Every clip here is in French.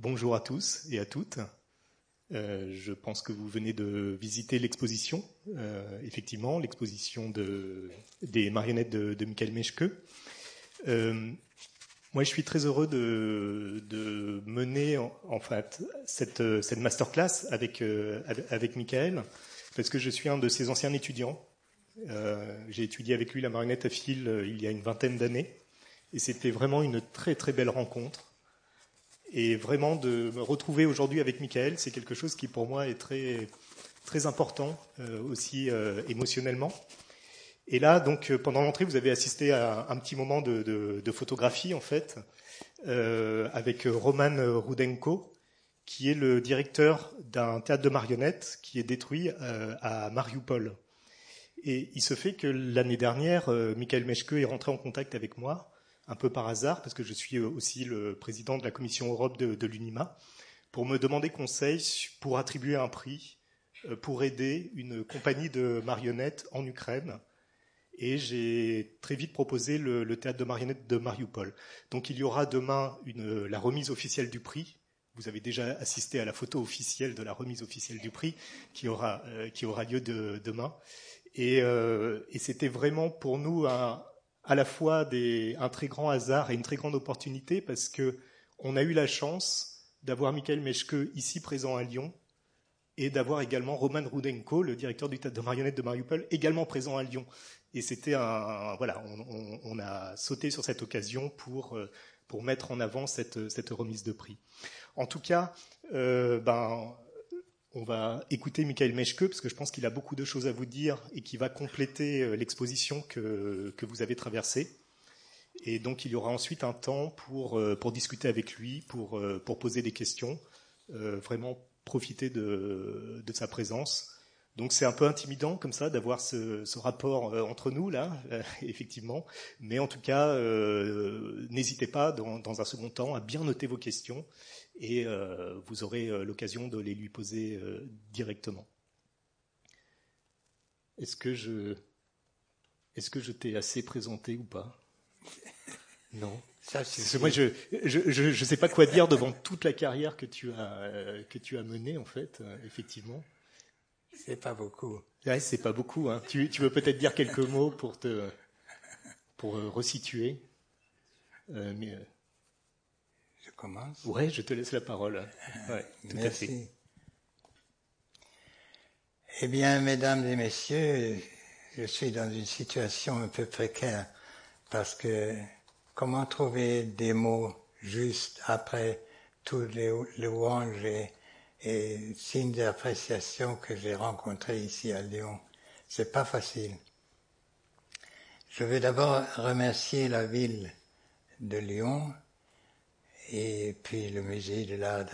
Bonjour à tous et à toutes. Je pense que vous venez de visiter l'exposition, effectivement, l'exposition des marionnettes de Michael Meschke. Moi, je suis très heureux de mener en fait cette masterclass avec Michael, parce que je suis un de ses anciens étudiants. J'ai étudié avec lui la marionnette à fil il y a une vingtaine d'années, et c'était vraiment une très très belle rencontre. Et vraiment de me retrouver aujourd'hui avec Michael, c'est quelque chose qui pour moi est très très important aussi émotionnellement. Et là, donc, pendant l'entrée, vous avez assisté à un petit moment de photographie, en fait, avec Roman Rudenko, qui est le directeur d'un théâtre de marionnettes qui est détruit à Mariupol. Et il se fait que l'année dernière, Michael Meschke est rentré en contact avec moi, un peu par hasard, parce que je suis aussi le président de la commission Europe de l'UNIMA, pour me demander conseil pour attribuer un prix pour aider une compagnie de marionnettes en Ukraine. Et j'ai très vite proposé le théâtre de marionnettes de Mariupol. Donc il y aura demain la remise officielle du prix. Vous avez déjà assisté à la photo officielle de la remise officielle du prix qui aura lieu demain. Et c'était vraiment pour nous à la fois un très grand hasard et une très grande opportunité, parce que on a eu la chance d'avoir Michael Meschke ici présent à Lyon et d'avoir également Roman Rudenko, le directeur du théâtre de marionnettes de Mariupol, également présent à Lyon. Et c'était on a sauté sur cette occasion pour mettre en avant cette remise de prix. En tout cas, on va écouter Michael Meschke, parce que je pense qu'il a beaucoup de choses à vous dire et qui va compléter l'exposition que vous avez traversée. Et donc il y aura ensuite un temps pour discuter avec lui, pour poser des questions, vraiment profiter de sa présence. Donc c'est un peu intimidant comme ça d'avoir ce rapport entre nous là, effectivement. Mais en tout cas, n'hésitez pas dans un second temps à bien noter vos questions et vous aurez l'occasion de les lui poser directement. Est-ce que je t'ai assez présenté ou pas? Non. Ça, moi, je sais pas quoi dire devant toute la carrière que tu as menée en fait, effectivement. C'est pas beaucoup. Ouais, c'est pas beaucoup. Hein. Tu veux peut-être dire quelques mots pour resituer. Je commence. Ouais, je te laisse la parole. Ouais, tout Merci. À fait. Eh bien, mesdames et messieurs, je suis dans une situation un peu précaire parce que comment trouver des mots justes après tous les louanges et signes d'appréciation que j'ai rencontrés ici à Lyon. C'est pas facile. Je veux d'abord remercier la ville de Lyon et puis le musée de l'art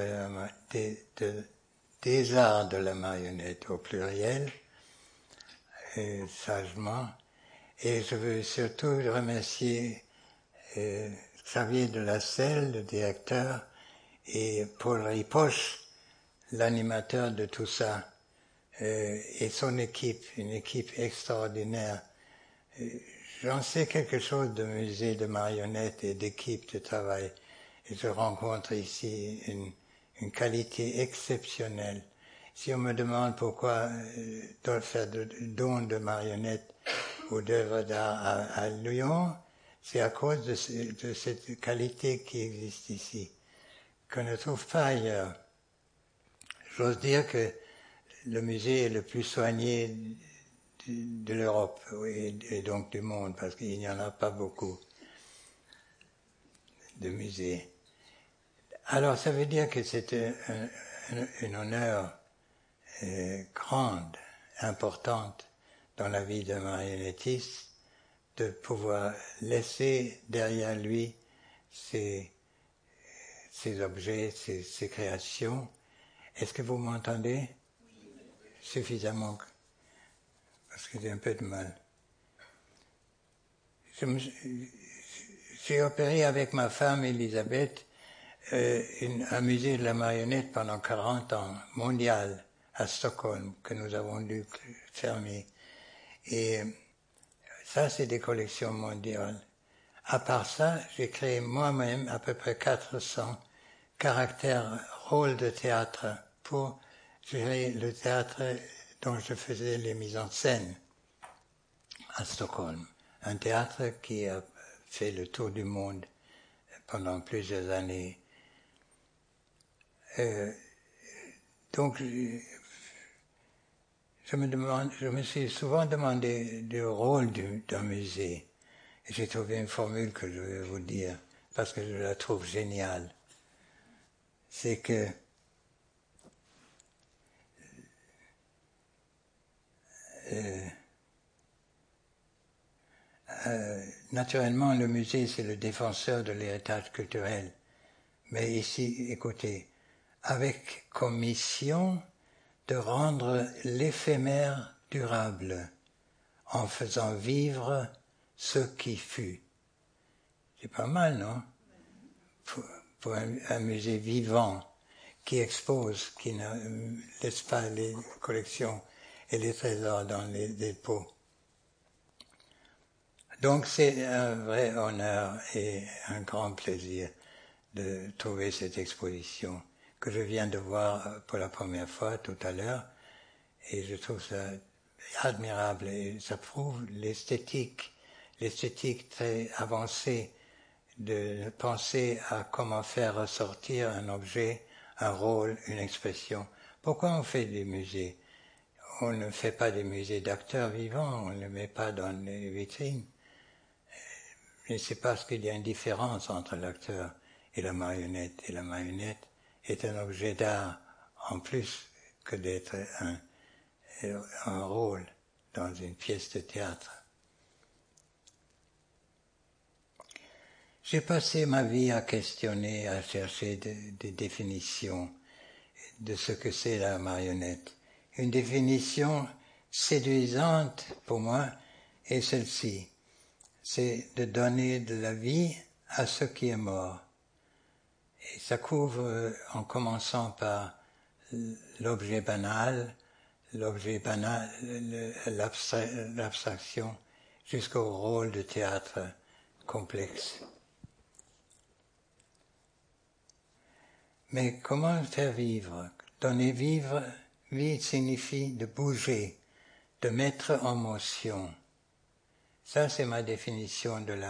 des arts de la marionnette au pluriel, sagement. Et je veux surtout remercier Xavier de la Selle, le directeur, et Paul Ripoche, l'animateur de tout ça, et son équipe, une équipe extraordinaire. J'en sais quelque chose de musée de marionnettes et d'équipe de travail, et je rencontre ici une qualité exceptionnelle. Si on me demande pourquoi faire de dons de marionnettes ou d'œuvres d'art à Lyon, c'est à cause de cette qualité qui existe ici, qu'on ne trouve pas ailleurs. J'ose dire que le musée est le plus soigné de l'Europe et donc du monde, parce qu'il n'y en a pas beaucoup de musées. Alors ça veut dire que c'est un honneur grande, importante dans la vie d'un marionnettiste de pouvoir laisser derrière lui ses objets, ses créations. Est-ce que vous m'entendez? Suffisamment, parce que j'ai un peu de mal. J'ai opéré avec ma femme Elisabeth un musée de la marionnette pendant 40 ans, mondial, à Stockholm, que nous avons dû fermer. Et ça, c'est des collections mondiales. À part ça, j'ai créé moi-même à peu près 400 caractère rôle de théâtre pour gérer le théâtre dont je faisais les mises en scène à Stockholm. Un théâtre qui a fait le tour du monde pendant plusieurs années. Donc, je me suis souvent demandé le rôle d'un musée. Et j'ai trouvé une formule que je vais vous dire, parce que je la trouve géniale. C'est que naturellement, le musée, c'est le défenseur de l'héritage culturel. Mais ici, écoutez, avec comme mission de rendre l'éphémère durable en faisant vivre ce qui fut. C'est pas mal, non? Pour un musée vivant qui expose, qui ne laisse pas les collections et les trésors dans les dépôts. Donc c'est un vrai honneur et un grand plaisir de trouver cette exposition que je viens de voir pour la première fois tout à l'heure, et je trouve ça admirable et ça prouve l'esthétique très avancée de penser à comment faire ressortir un objet, un rôle, une expression. Pourquoi on fait des musées? On ne fait pas des musées d'acteurs vivants, on ne les met pas dans les vitrines. Et c'est parce qu'il y a une différence entre l'acteur et la marionnette. Et la marionnette est un objet d'art en plus que d'être un rôle dans une pièce de théâtre. J'ai passé ma vie à questionner, à chercher des définitions de ce que c'est la marionnette. Une définition séduisante pour moi est celle-ci. C'est de donner de la vie à ce qui est mort. Et ça couvre, en commençant par l'objet banal, l'abstraction, jusqu'au rôle de théâtre complexe. Mais comment faire vivre? Donner vie signifie de bouger, de mettre en motion. Ça, c'est ma définition de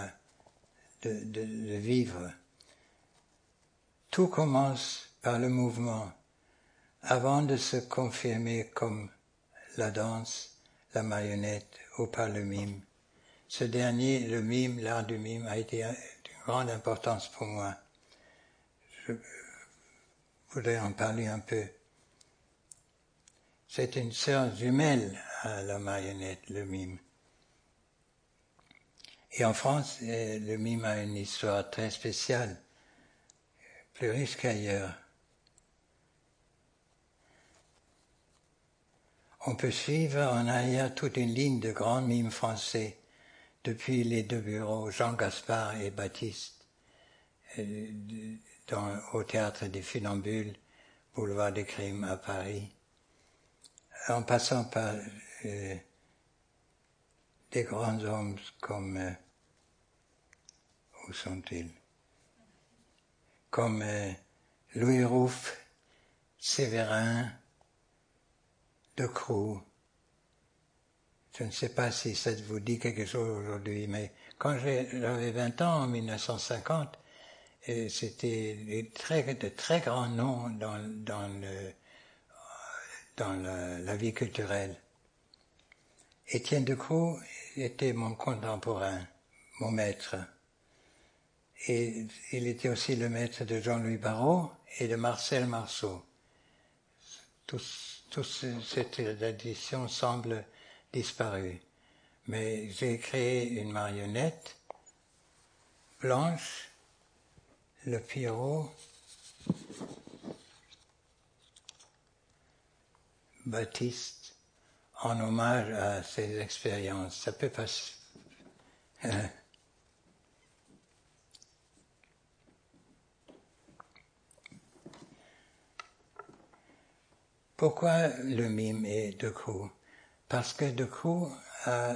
vivre. Tout commence par le mouvement, avant de se confirmer comme la danse, la marionnette ou par le mime. Ce dernier, le mime, l'art du mime, a été d'une grande importance pour moi. Je voudrais en parler un peu. C'est une sœur jumelle à la marionnette, le mime. Et en France, le mime a une histoire très spéciale, plus riche qu'ailleurs. On peut suivre en arrière toute une ligne de grands mimes français, depuis les deux bureaux Jean Gaspard et Baptiste, au Théâtre des Funambules, boulevard des Crimes à Paris, en passant par des grands hommes comme... où sont-ils? Comme Louis Rouff, Séverin, Decroux. Je ne sais pas si ça vous dit quelque chose aujourd'hui, mais quand j'avais 20 ans, en 1950, c'était de très grands noms dans la vie culturelle. Étienne Decroux était mon contemporain, mon maître. Et il était aussi le maître de Jean-Louis Barrault et de Marcel Marceau. Cette tradition semble disparue. Mais j'ai créé une marionnette blanche, le Pierrot, Baptiste, en hommage à ses expériences. Ça peut pas... Pourquoi le mime et Decroux? Parce que Decroux a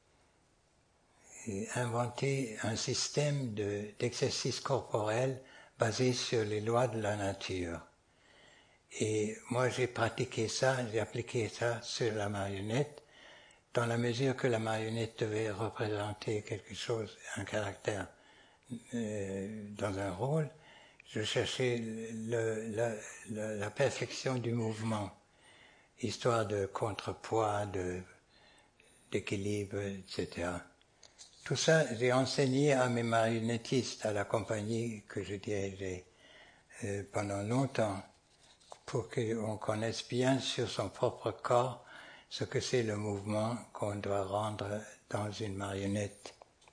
inventé un système d'exercice corporel basé sur les lois de la nature. Et moi, j'ai appliqué ça sur la marionnette, dans la mesure que la marionnette devait représenter quelque chose, un caractère dans un rôle. Je cherchais la perfection du mouvement, histoire de contrepoids, d'équilibre, etc. Tout ça, j'ai enseigné à mes marionnettistes, à la compagnie que je dirigeais pendant longtemps, pour qu'on connaisse bien sur son propre corps ce que c'est le mouvement qu'on doit rendre dans une marionnette.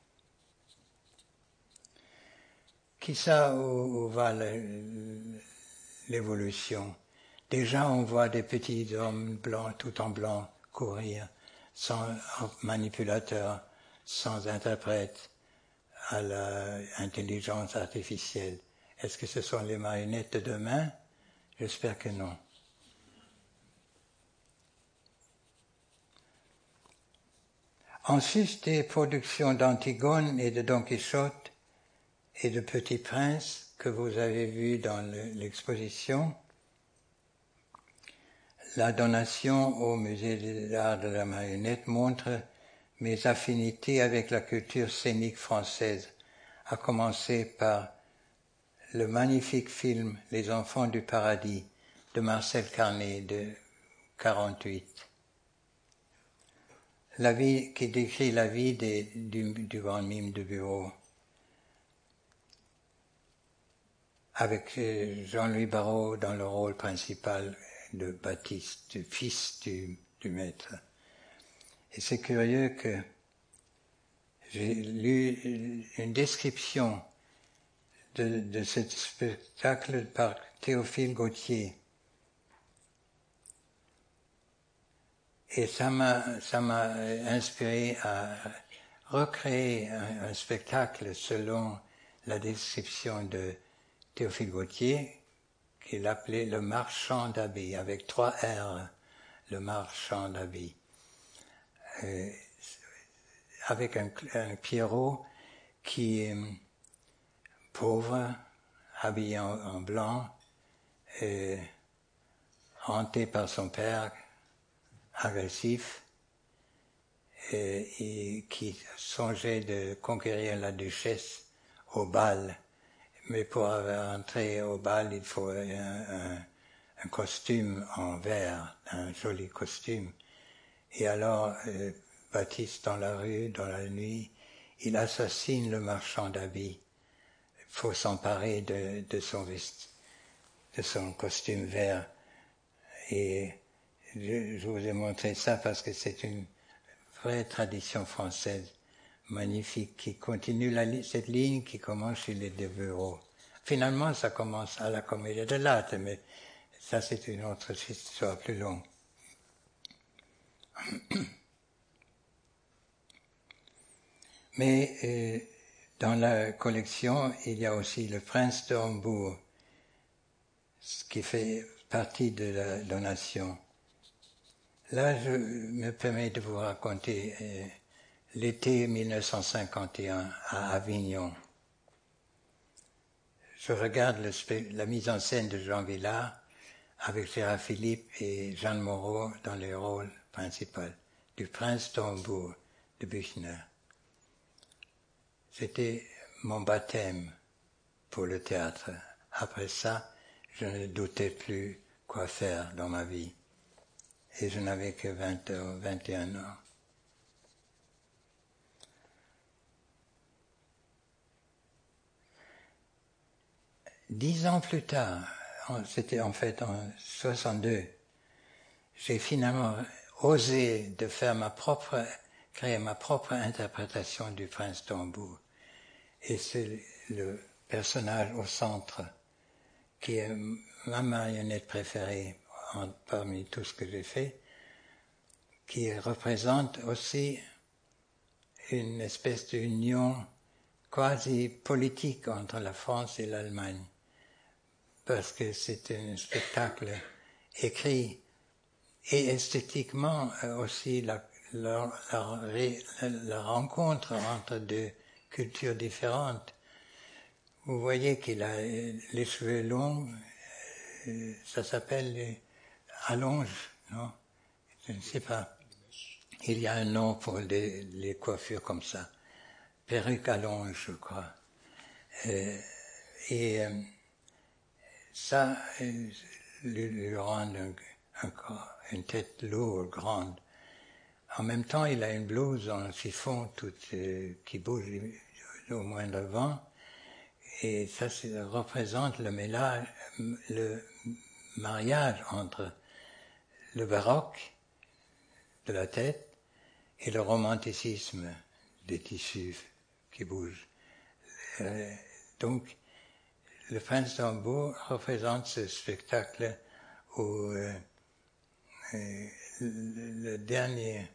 Qui sait où va l'évolution? Déjà, on voit des petits hommes blancs, tout en blanc, courir, sans manipulateur, sans interprète, à l'intelligence artificielle. Est-ce que ce sont les marionnettes de demain? J'espère que non. Ensuite, des productions d'Antigone et de Don Quichotte et de Petit Prince que vous avez vues dans l'exposition. La donation au Musée de l'art de la marionnette montre mes affinités avec la culture scénique française, à commencer par le magnifique film Les Enfants du Paradis de Marcel Carné de 1948. La vie qui décrit la vie du grand mime de Bureau, avec Jean-Louis Barrault dans le rôle principal de Baptiste, du fils du maître. Et c'est curieux que j'ai lu une description de ce spectacle par Théophile Gautier. Et ça m'a inspiré à recréer un spectacle selon la description de Théophile Gautier, qu'il appelait le marchand d'habits, avec 3 R, le marchand d'habits. Avec un Pierrot qui est pauvre, habillé en blanc, hanté par son père, agressif, et qui songeait de conquérir la duchesse au bal. Mais pour entrer au bal, il faut un costume en verre, un joli costume. Et alors, Baptiste, dans la rue, dans la nuit, il assassine le marchand d'habits. Il faut s'emparer de son costume vert. Et je vous ai montré ça parce que c'est une vraie tradition française magnifique qui continue cette ligne qui commence chez les De Bureau. Finalement, ça commence à la Comédie dell'arte, mais ça c'est une autre histoire plus longue. Mais dans la collection, il y a aussi le Prince de Hambourg, ce qui fait partie de la donation. Là, je me permets de vous raconter l'été 1951 à Avignon. Je regarde la mise en scène de Jean Vilar avec Gérard Philippe et Jeanne Moreau dans les rôles principaux du Prince de Hambourg de Büchner. C'était mon baptême pour le théâtre. Après ça, je ne doutais plus quoi faire dans ma vie. Et je n'avais que 21 ans. Dix ans plus tard, c'était en fait en 62, j'ai finalement osé de faire créer ma propre interprétation du Prince de Hambourg. Et c'est le personnage au centre qui est ma marionnette préférée parmi tout ce que j'ai fait, qui représente aussi une espèce d'union quasi politique entre la France et l'Allemagne, parce que c'est un spectacle écrit et esthétiquement aussi la rencontre entre deux cultures différentes. vous voyez qu'il a les cheveux longs, ça s'appelle les allonges, non? Je ne sais pas. Il y a un nom pour les coiffures comme ça. Perruque allonge, je crois. Ça lui rend une tête lourde, grande. En même temps, il a une blouse en chiffon qui bouge au moindre vent. Et ça représente le mariage entre le baroque de la tête et le romanticisme des tissus qui bougent. Donc, le Prince d'Hambourg représente ce spectacle où le dernier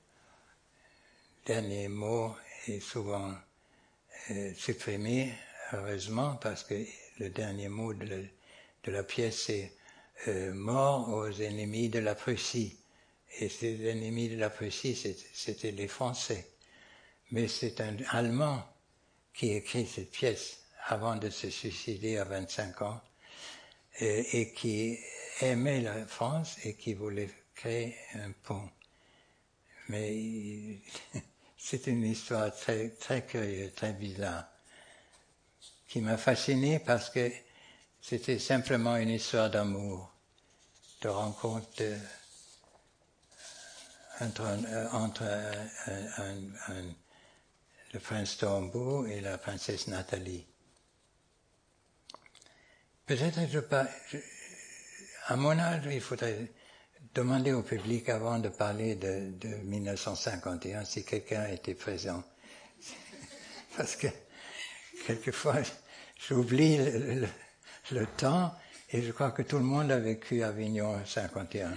mot est souvent supprimé, heureusement, parce que le dernier mot de la pièce est mort aux ennemis de la Prussie. Et ces ennemis de la Prussie, c'était les Français. Mais c'est un Allemand qui écrit cette pièce avant de se suicider à 25 ans et qui aimait la France et qui voulait créer un pont. Mais c'est une histoire très, très curieuse, très bizarre, qui m'a fasciné parce que c'était simplement une histoire d'amour, de rencontre entre le prince d'Hambourg et la princesse Nathalie. Peut-être à mon âge, il faudrait demander au public avant de parler de 1951 si quelqu'un était présent. Parce que quelquefois, j'oublie le temps et je crois que tout le monde a vécu à Avignon 51.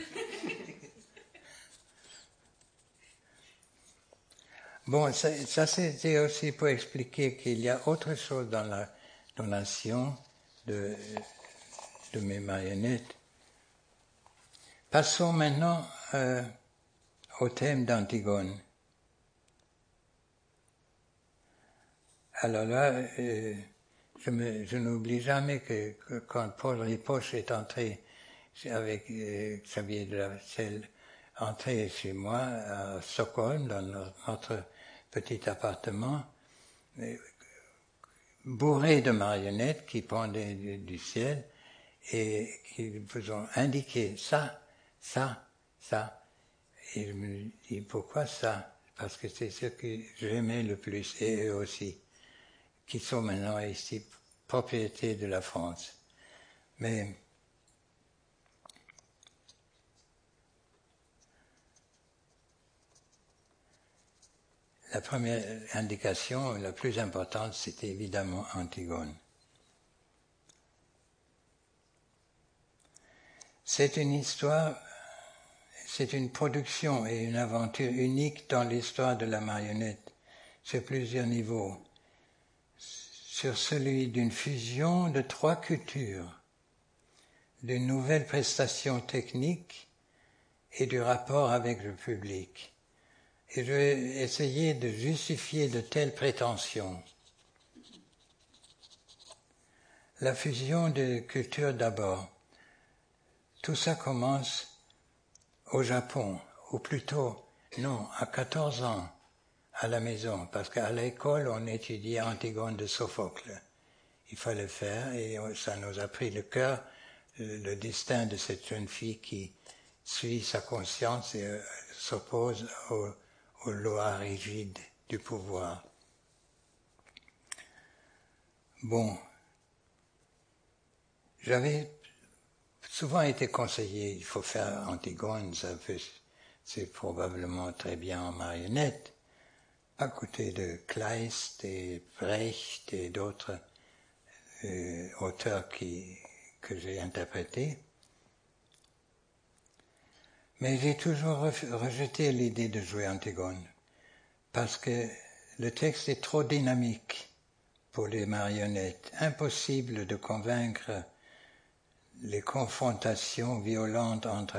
Bon, ça c'était aussi pour expliquer qu'il y a autre chose dans la donation de mes marionnettes. Passons maintenant au thème d'Antigone. Alors là, je n'oublie jamais que quand Paul Ripoche est entré avec Xavier de la Selle, entré chez moi à Stockholm, dans notre petit appartement, bourré de marionnettes qui pendaient du ciel et qui vous ont indiqué ça. Et je me dis, pourquoi ça? Parce que c'est ce que j'aimais le plus, et eux aussi, qui sont maintenant ici propriété de la France. Mais la première indication, la plus importante, c'était évidemment Antigone. C'est une histoire, c'est une production et une aventure unique dans l'histoire de la marionnette, sur plusieurs niveaux. Sur celui d'une fusion de 3 cultures, d'une nouvelle prestation technique et du rapport avec le public. Et je vais essayer de justifier de telles prétentions. La fusion des cultures d'abord. Tout ça commence au Japon, ou plutôt, non, à 14 ans, à la maison, parce qu'à l'école, on étudiait Antigone de Sophocle. Il fallait faire, et ça nous a pris le cœur, le destin de cette jeune fille qui suit sa conscience et s'oppose aux lois rigides du pouvoir. Bon, j'avais souvent été conseillé, il faut faire Antigone, c'est probablement très bien en marionnette, à côté de Kleist et Brecht et d'autres auteurs que j'ai interprétés. Mais j'ai toujours rejeté l'idée de jouer Antigone, parce que le texte est trop dynamique pour les marionnettes, impossible de convaincre les confrontations violentes entre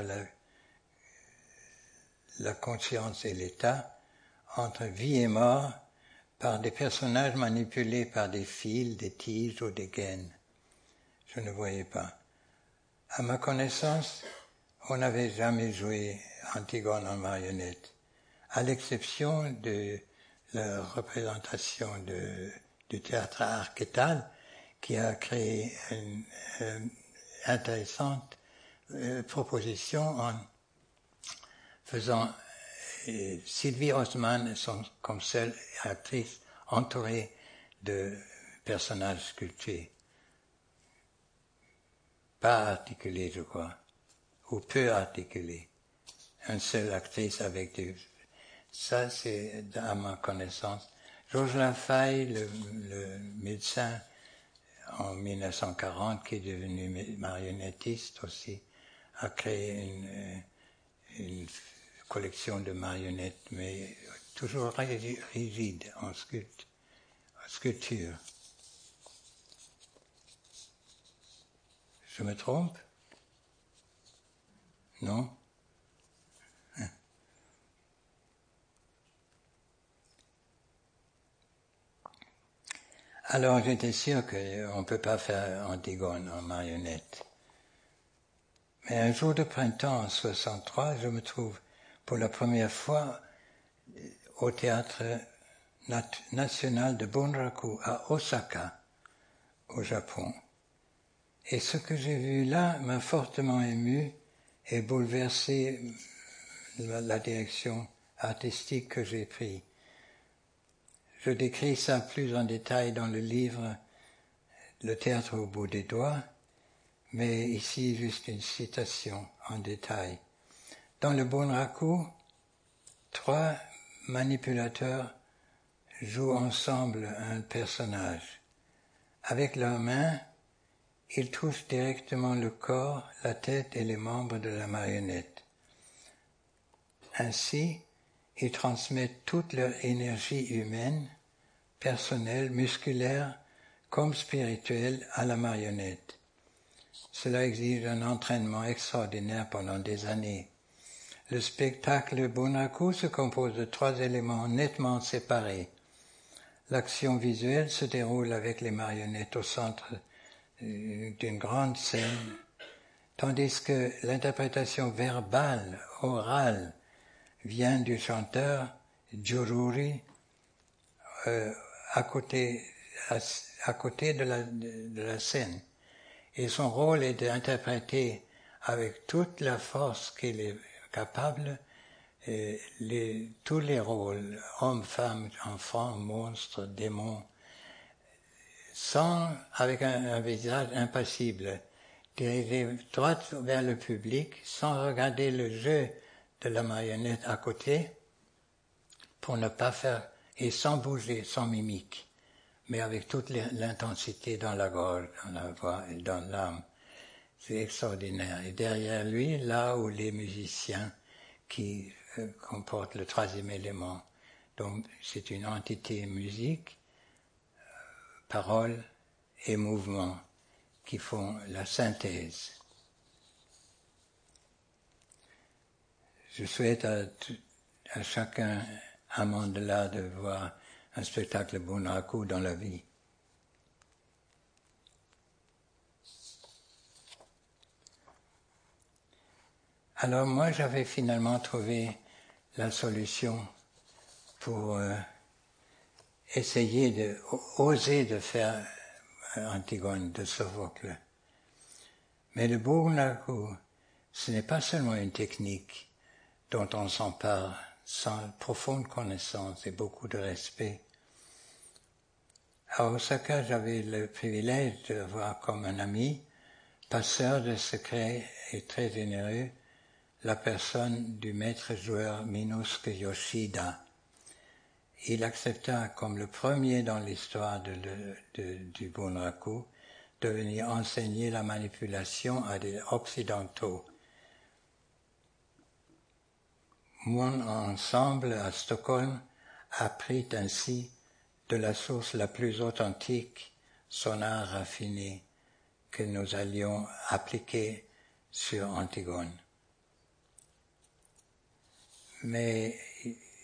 la conscience et l'état, entre vie et mort, par des personnages manipulés par des fils, des tiges ou des gaines. Je ne voyais pas. À ma connaissance, on n'avait jamais joué Antigone en marionnette, à l'exception de la représentation du théâtre archétal qui a créé une intéressante proposition en faisant Sylvie Osman comme seule actrice entourée de personnages sculptés. Pas articulés, je crois, ou peu articulés. Une seule actrice avec des... Ça, c'est à ma connaissance. Georges Lafaille, le médecin en 1940, qui est devenu marionnettiste aussi, a créé une collection de marionnettes, mais toujours rigide en sculpture. Je me trompe? Non? Alors j'étais sûr qu'on ne peut pas faire Antigone en marionnette. Mais un jour de printemps en 1963, je me trouve pour la première fois au théâtre national de Bunraku à Osaka, au Japon. Et ce que j'ai vu là m'a fortement ému et bouleversé la direction artistique que j'ai prise. Je décris ça plus en détail dans le livre Le théâtre au bout des doigts, mais ici juste une citation en détail. Dans le Bunraku, 3 manipulateurs jouent ensemble un personnage. Avec leurs mains, ils touchent directement le corps, la tête et les membres de la marionnette. Ainsi, ils transmettent toute leur énergie humaine, personnelle, musculaire, comme spirituelle à la marionnette. Cela exige un entraînement extraordinaire pendant des années. Le spectacle Bunraku se compose de 3 éléments nettement séparés. L'action visuelle se déroule avec les marionnettes au centre d'une grande scène, tandis que l'interprétation verbale, orale, vient du chanteur Jururi à côté de la scène. Et son rôle est d'interpréter avec toute la force qu'il est capable tous les rôles, hommes, femmes, enfants, monstres, démons, avec un visage impassible, dirigé droit vers le public, sans regarder le jeu de la marionnette à côté, pour ne pas faire, et sans bouger, sans mimique, mais avec toute l'intensité dans la gorge, dans la voix et dans l'âme. C'est extraordinaire. Et derrière lui, là où les musiciens qui comportent le 3e élément. Donc c'est une entité musique, parole et mouvement qui font la synthèse. Je souhaite à chacun amant de l'art de voir un spectacle Bunraku dans la vie. Alors moi j'avais finalement trouvé la solution pour oser de faire Antigone de Sophocle. Mais le Bunraku, ce n'est pas seulement une technique dont on s'empare sans profonde connaissance et beaucoup de respect. À Osaka, j'avais le privilège de voir comme un ami, passeur de secrets et très généreux, la personne du maître joueur Minosuke Yoshida. Il accepta comme le premier dans l'histoire du Bunraku de venir enseigner la manipulation à des occidentaux. Mon ensemble à Stockholm apprit ainsi de la source la plus authentique son art raffiné que nous allions appliquer sur Antigone. Mais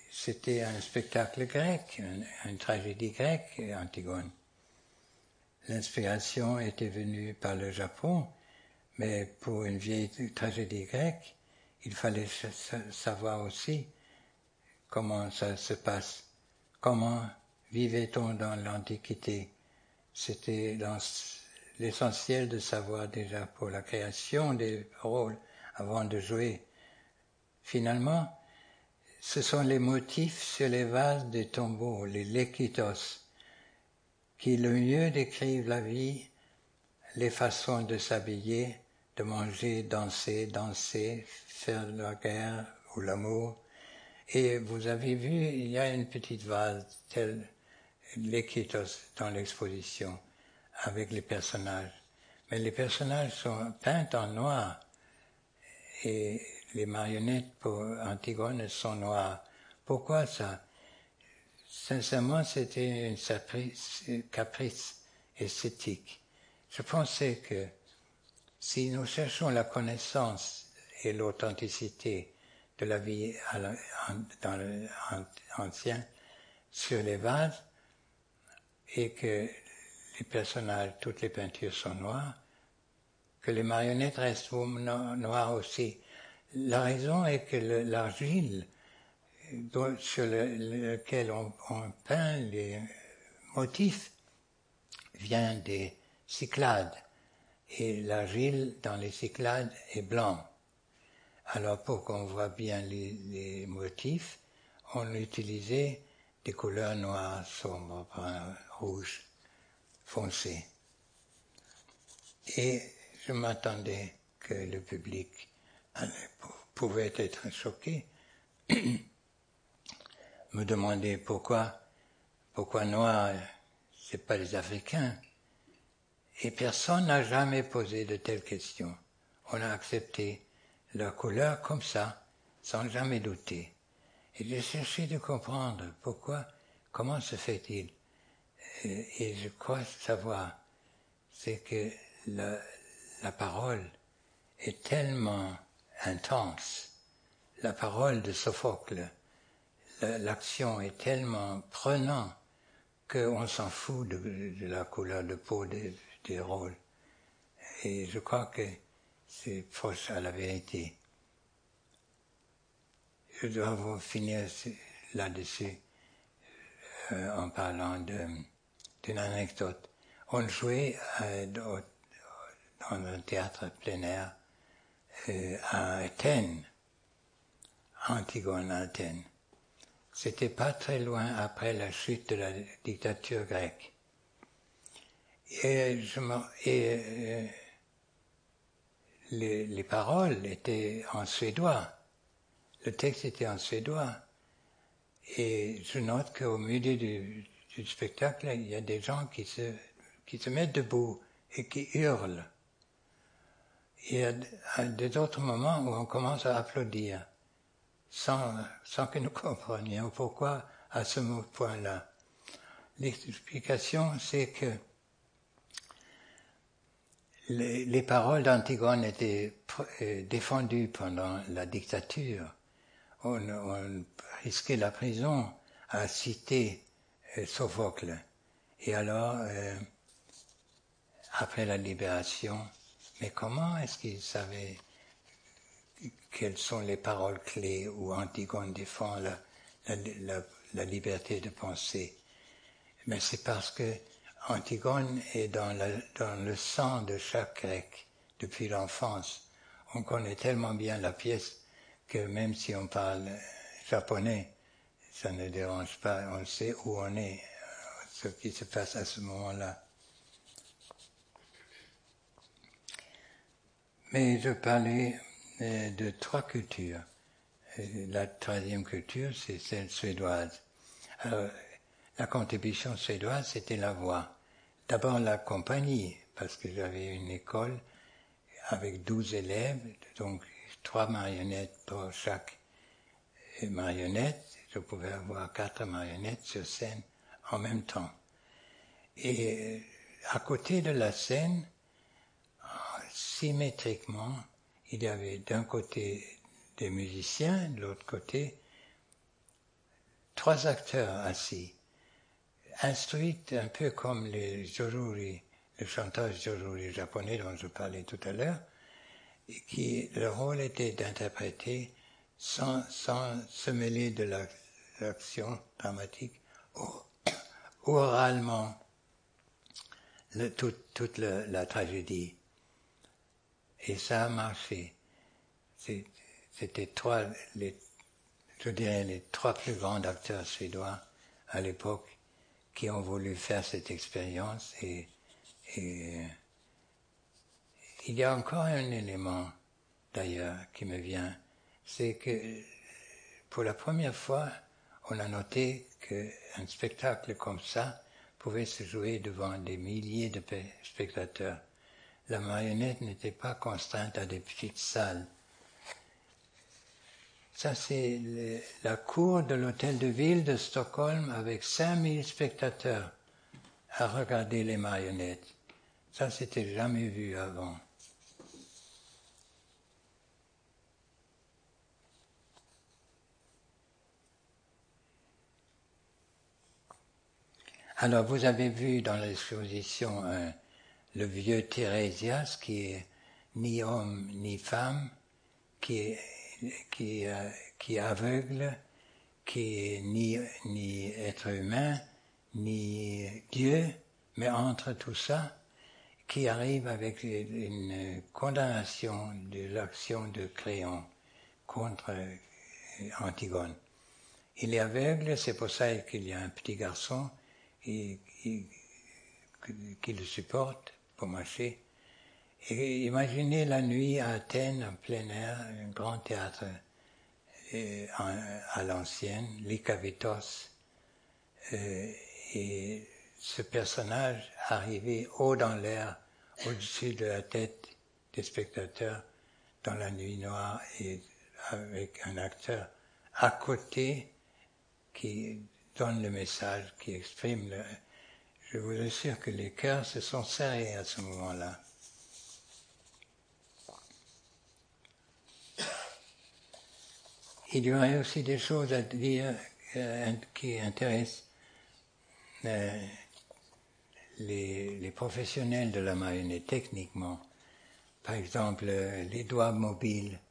c'était un spectacle grec, une tragédie grecque, Antigone. L'inspiration était venue par le Japon, mais pour une vieille tragédie grecque, il fallait savoir aussi comment ça se passe, comment vivait-on dans l'Antiquité. C'était l'essentiel de savoir déjà pour la création des rôles avant de jouer. Finalement, ce sont les motifs sur les vases des tombeaux, les lekythos, qui le mieux décrivent la vie, les façons de s'habiller, de manger, danser, faire la guerre ou l'amour. Et vous avez vu, il y a une petite vase telle lekythos dans l'exposition avec les personnages. Mais les personnages sont peints en noir et les marionnettes pour Antigone sont noires. Pourquoi ça? Sincèrement, c'était une caprice esthétique. Je pensais que si nous cherchons la connaissance et l'authenticité de la vie dans l'ancien sur les vases, et que les personnages, toutes les peintures sont noires, que les marionnettes restent noires aussi. La raison est que l'argile sur lequel on peint les motifs vient des Cyclades, et l'argile dans les Cyclades est blanc. Alors pour qu'on voit bien les motifs, on utilisait des couleurs noires, sombres, brun, rouge, foncé. Et je m'attendais que le public pouvait être choqué, me demander pourquoi noir, c'est pas les Africains. Et personne n'a jamais posé de telles questions. On a accepté leur couleur comme ça, sans jamais douter. Et j'ai cherché de comprendre comment se fait-il. Et je crois savoir, c'est que la parole est tellement intense, la parole de Sophocle, l'action est tellement prenante qu'on s'en fout de la couleur de peau des rôles. Et je crois que c'est proche à la vérité. Je dois vous finir là-dessus en parlant d'une anecdote. On jouait dans un théâtre plein air à Athènes, Antigone à Athènes. C'était pas très loin après la chute de la dictature grecque. Et les paroles étaient en suédois. Le texte était en suédois. Et je note qu'au milieu du spectacle, il y a des gens qui se mettent debout et qui hurlent. Il y a des autres moments où on commence à applaudir, sans que nous comprenions pourquoi à ce point-là. L'explication, c'est que les paroles d'Antigone étaient défendues pendant la dictature. On risquait la prison à citer Sophocle. Et alors, après la libération, mais comment est-ce qu'ils savaient quelles sont les paroles clés où Antigone défend la liberté de penser? Mais c'est parce que Antigone est dans le sang de chaque grec depuis l'enfance. On connaît tellement bien la pièce que même si on parle japonais, ça ne dérange pas, on sait où on est, ce qui se passe à ce moment-là. Mais je parlais de 3 cultures. La 3e culture, c'est celle suédoise. Alors, la contribution suédoise, c'était la voix. D'abord la compagnie, parce que j'avais une école avec 12 élèves, donc 3 marionnettes pour chaque marionnette. Je pouvais avoir 4 marionnettes sur scène en même temps. Et à côté de la scène, symétriquement, il y avait d'un côté des musiciens, de l'autre côté 3 acteurs assis, instruits un peu comme les joruri, le chantage joruri japonais dont je parlais tout à l'heure, et qui le rôle était d'interpréter sans se mêler de l'action dramatique oralement toute la tragédie. Et ça a marché. C'était je dirais les 3 plus grands acteurs suédois à l'époque qui ont voulu faire cette expérience. Et il y a encore un élément d'ailleurs qui me vient, c'est que pour la première fois, on a noté qu'un spectacle comme ça pouvait se jouer devant des milliers de spectateurs. La marionnette n'était pas contrainte à des petites salles. Ça, c'est la cour de l'hôtel de ville de Stockholm avec 5000 spectateurs à regarder les marionnettes. Ça, c'était jamais vu avant. Alors, vous avez vu dans l'exposition le vieux Thérésias qui est ni homme ni femme, qui est aveugle, qui est ni être humain, ni Dieu, mais entre tout ça, qui arrive avec une condamnation de l'action de Créon contre Antigone. Il est aveugle, c'est pour ça qu'il y a un petit garçon qui le supporte pour marcher. Et imaginez la nuit à Athènes, en plein air, un grand théâtre à l'ancienne, Lykavitos, et ce personnage arrivé haut dans l'air, au-dessus de la tête des spectateurs, dans la nuit noire, et avec un acteur à côté qui donne le message, qui exprime le... Je vous assure que les cœurs se sont serrés à ce moment-là. Il y aurait aussi des choses à dire qui intéressent les professionnels de la marionnette techniquement. Par exemple, les doigts mobiles.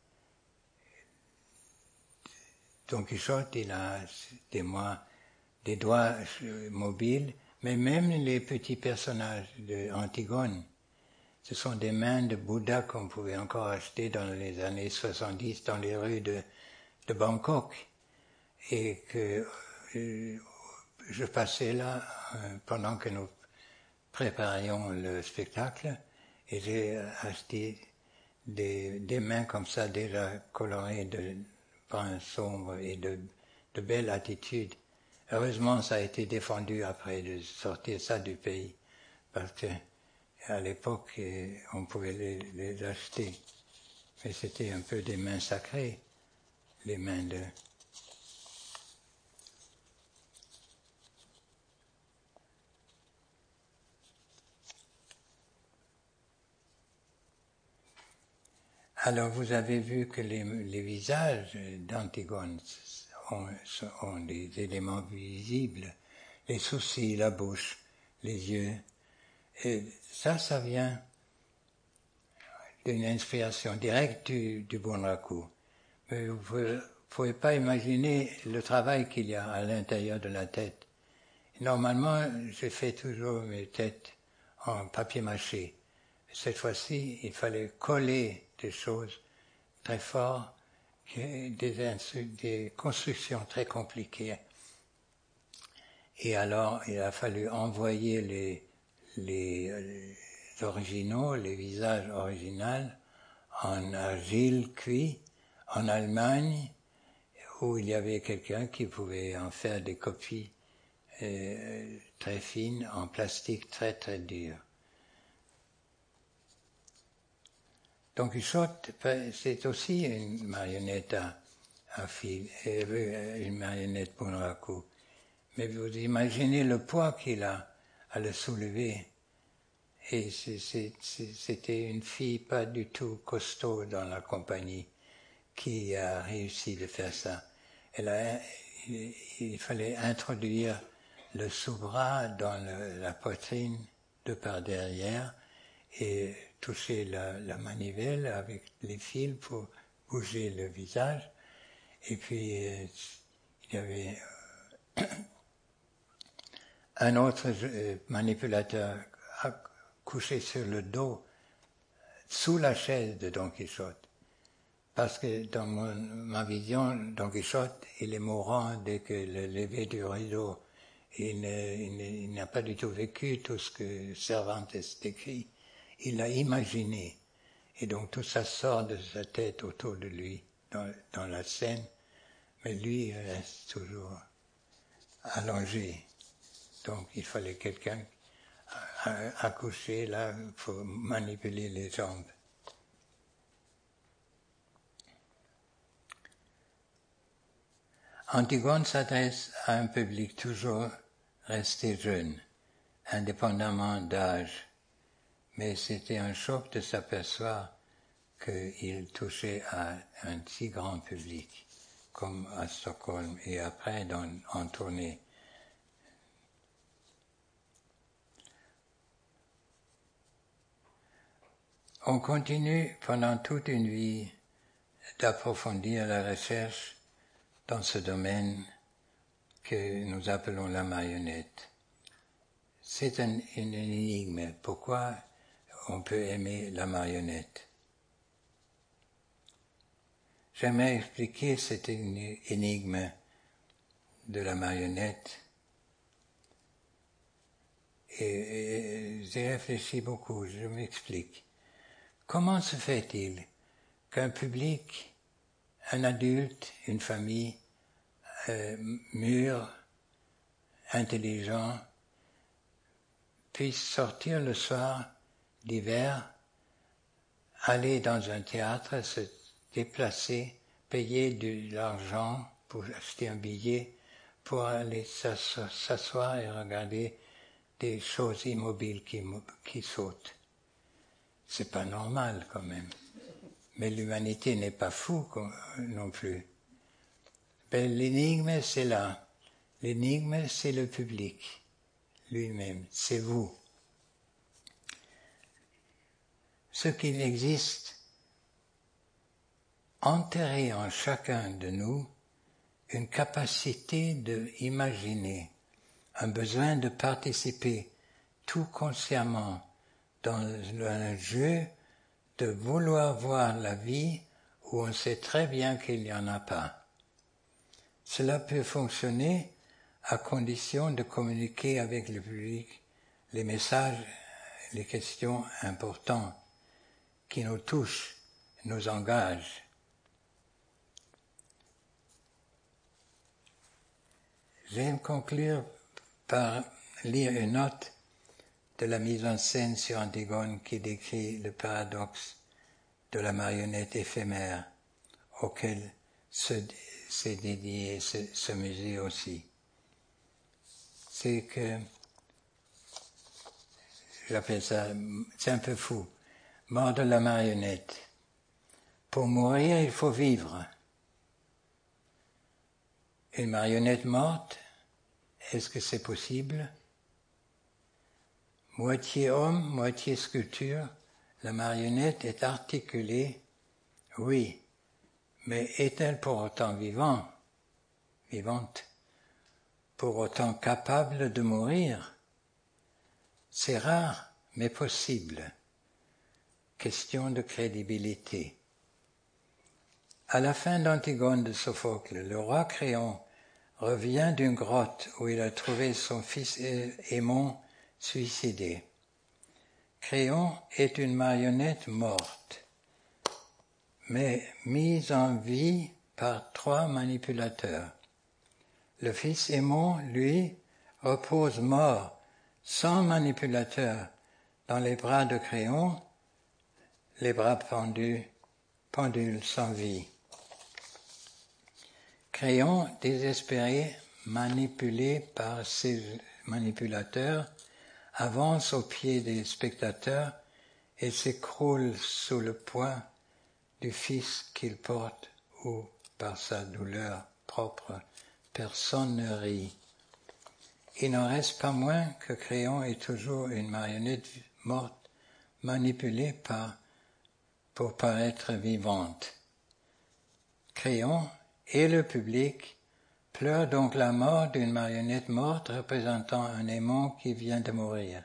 Don Quichotte, il a des doigts mobiles, mais même les petits personnages d'Antigone, ce sont des mains de Bouddha qu'on pouvait encore acheter dans les années 70 dans les rues de Bangkok. Et que je passais là pendant que nous préparions le spectacle et j'ai acheté des mains comme ça déjà colorées de brun sombre et de belle attitude. Heureusement, ça a été défendu après de sortir ça du pays, parce que à l'époque, on pouvait les acheter. Mais c'était un peu des mains sacrées, les mains de... Alors, vous avez vu que les visages d'Antigone ont des éléments visibles, les sourcils, la bouche, les yeux. Et ça vient d'une inspiration directe du Bunraku. Mais vous ne pouvez pas imaginer le travail qu'il y a à l'intérieur de la tête. Normalement, je fais toujours mes têtes en papier mâché. Cette fois-ci, il fallait coller des choses très fortes, des constructions très compliquées. Et alors, il a fallu envoyer les originaux, les visages originaux, en argile cuit, en Allemagne, où il y avait quelqu'un qui pouvait en faire des copies très fines, en plastique très très dur. Don Quichotte, c'est aussi une marionnette à fil, une marionnette Bunraku. Mais vous imaginez le poids qu'il a à le soulever. Et c'était une fille pas du tout costaud dans la compagnie qui a réussi de faire ça. il fallait introduire le sous-bras dans la poitrine de par derrière et toucher la manivelle avec les fils pour bouger le visage. Et puis il y avait un autre manipulateur couché sur le dos sous la chaise de Don Quichotte. Parce que dans ma vision, Don Quichotte, il est mourant dès que le lever du rideau. Il n'a pas du tout vécu tout ce que Cervantes décrit. Il l'a imaginé. Et donc tout ça sort de sa tête autour de lui dans la scène. Mais lui reste toujours allongé. Donc il fallait quelqu'un accouché là pour manipuler les jambes. Antigone s'adresse à un public toujours resté jeune, indépendamment d'âge, mais c'était un choc de s'apercevoir qu'il touchait à un si grand public, comme à Stockholm et après en tournée. On continue pendant toute une vie d'approfondir la recherche dans ce domaine que nous appelons la marionnette. C'est une énigme. Pourquoi on peut aimer la marionnette? J'aimerais expliquer cette énigme de la marionnette et j'ai réfléchi beaucoup, je m'explique. Comment se fait-il qu'un public, un adulte, une famille mûre, intelligent, puisse sortir le soir d'hiver, aller dans un théâtre, se déplacer, payer de l'argent pour acheter un billet, pour aller s'asseoir et regarder des choses immobiles qui sautent? C'est pas normal quand même. Mais l'humanité n'est pas fou non plus. Ben, l'énigme, c'est là. L'énigme, c'est le public lui-même, c'est vous. Ce qu'il existe enterré en chacun de nous, une capacité d'imaginer, un besoin de participer tout consciemment dans un jeu, de vouloir voir la vie où on sait très bien qu'il n'y en a pas. Cela peut fonctionner à condition de communiquer avec le public les messages, les questions importantes qui nous touchent, nous engagent. J'aime conclure par lire une note de la mise en scène sur Antigone qui décrit le paradoxe de la marionnette éphémère auquel s'est dédié ce musée aussi. C'est que, j'appelle ça, c'est un peu fou, mort de la marionnette. Pour mourir, il faut vivre. Une marionnette morte, est-ce que c'est possible? Moitié homme, moitié sculpture, la marionnette est articulée, oui, mais est-elle pour autant vivante? Pour autant capable de mourir? C'est rare, mais possible. Question de crédibilité. À la fin d'Antigone de Sophocle, le roi Créon revient d'une grotte où il a trouvé son fils Aimon suicidé. Créon est une marionnette morte, mais mise en vie par 3 manipulateurs. Le fils Aimon, lui, repose mort, sans manipulateur, dans les bras de Créon, les bras pendules sans vie. Créon, désespéré, manipulé par ses manipulateurs, avance au pied des spectateurs et s'écroule sous le poids du fils qu'il porte ou par sa douleur propre personne ne rit. Il n'en reste pas moins que Créon est toujours une marionnette morte, manipulée pour paraître vivante. Créon et le public pleurent donc la mort d'une marionnette morte représentant un aimant qui vient de mourir.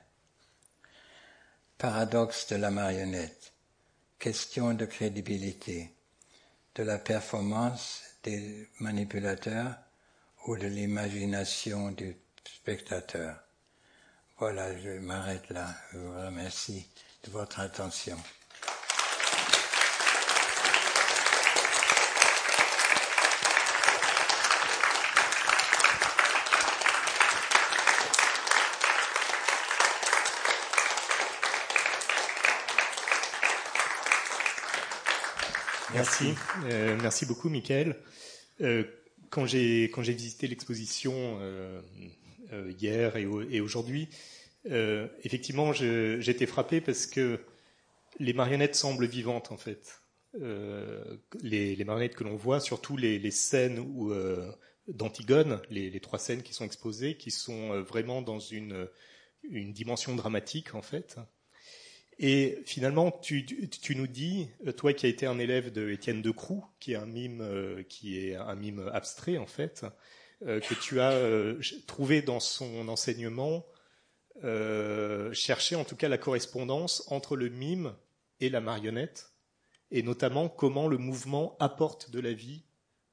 Paradoxe de la marionnette, question de crédibilité, de la performance des manipulateurs ou de l'imagination du spectateur. Voilà, je m'arrête là. Je vous remercie de votre attention. Merci beaucoup, Michael. Quand j'ai visité l'exposition hier et aujourd'hui, effectivement, j'étais frappé parce que les marionnettes semblent vivantes en fait. Les marionnettes que l'on voit, surtout les scènes d'Antigone, les 3 scènes qui sont exposées, qui sont vraiment dans une dimension dramatique en fait. Et finalement, tu nous dis, toi qui as été un élève de Étienne Decroux, qui est un mime abstrait en fait, que tu as trouvé dans son enseignement, cherché en tout cas la correspondance entre le mime et la marionnette, et notamment comment le mouvement apporte de la vie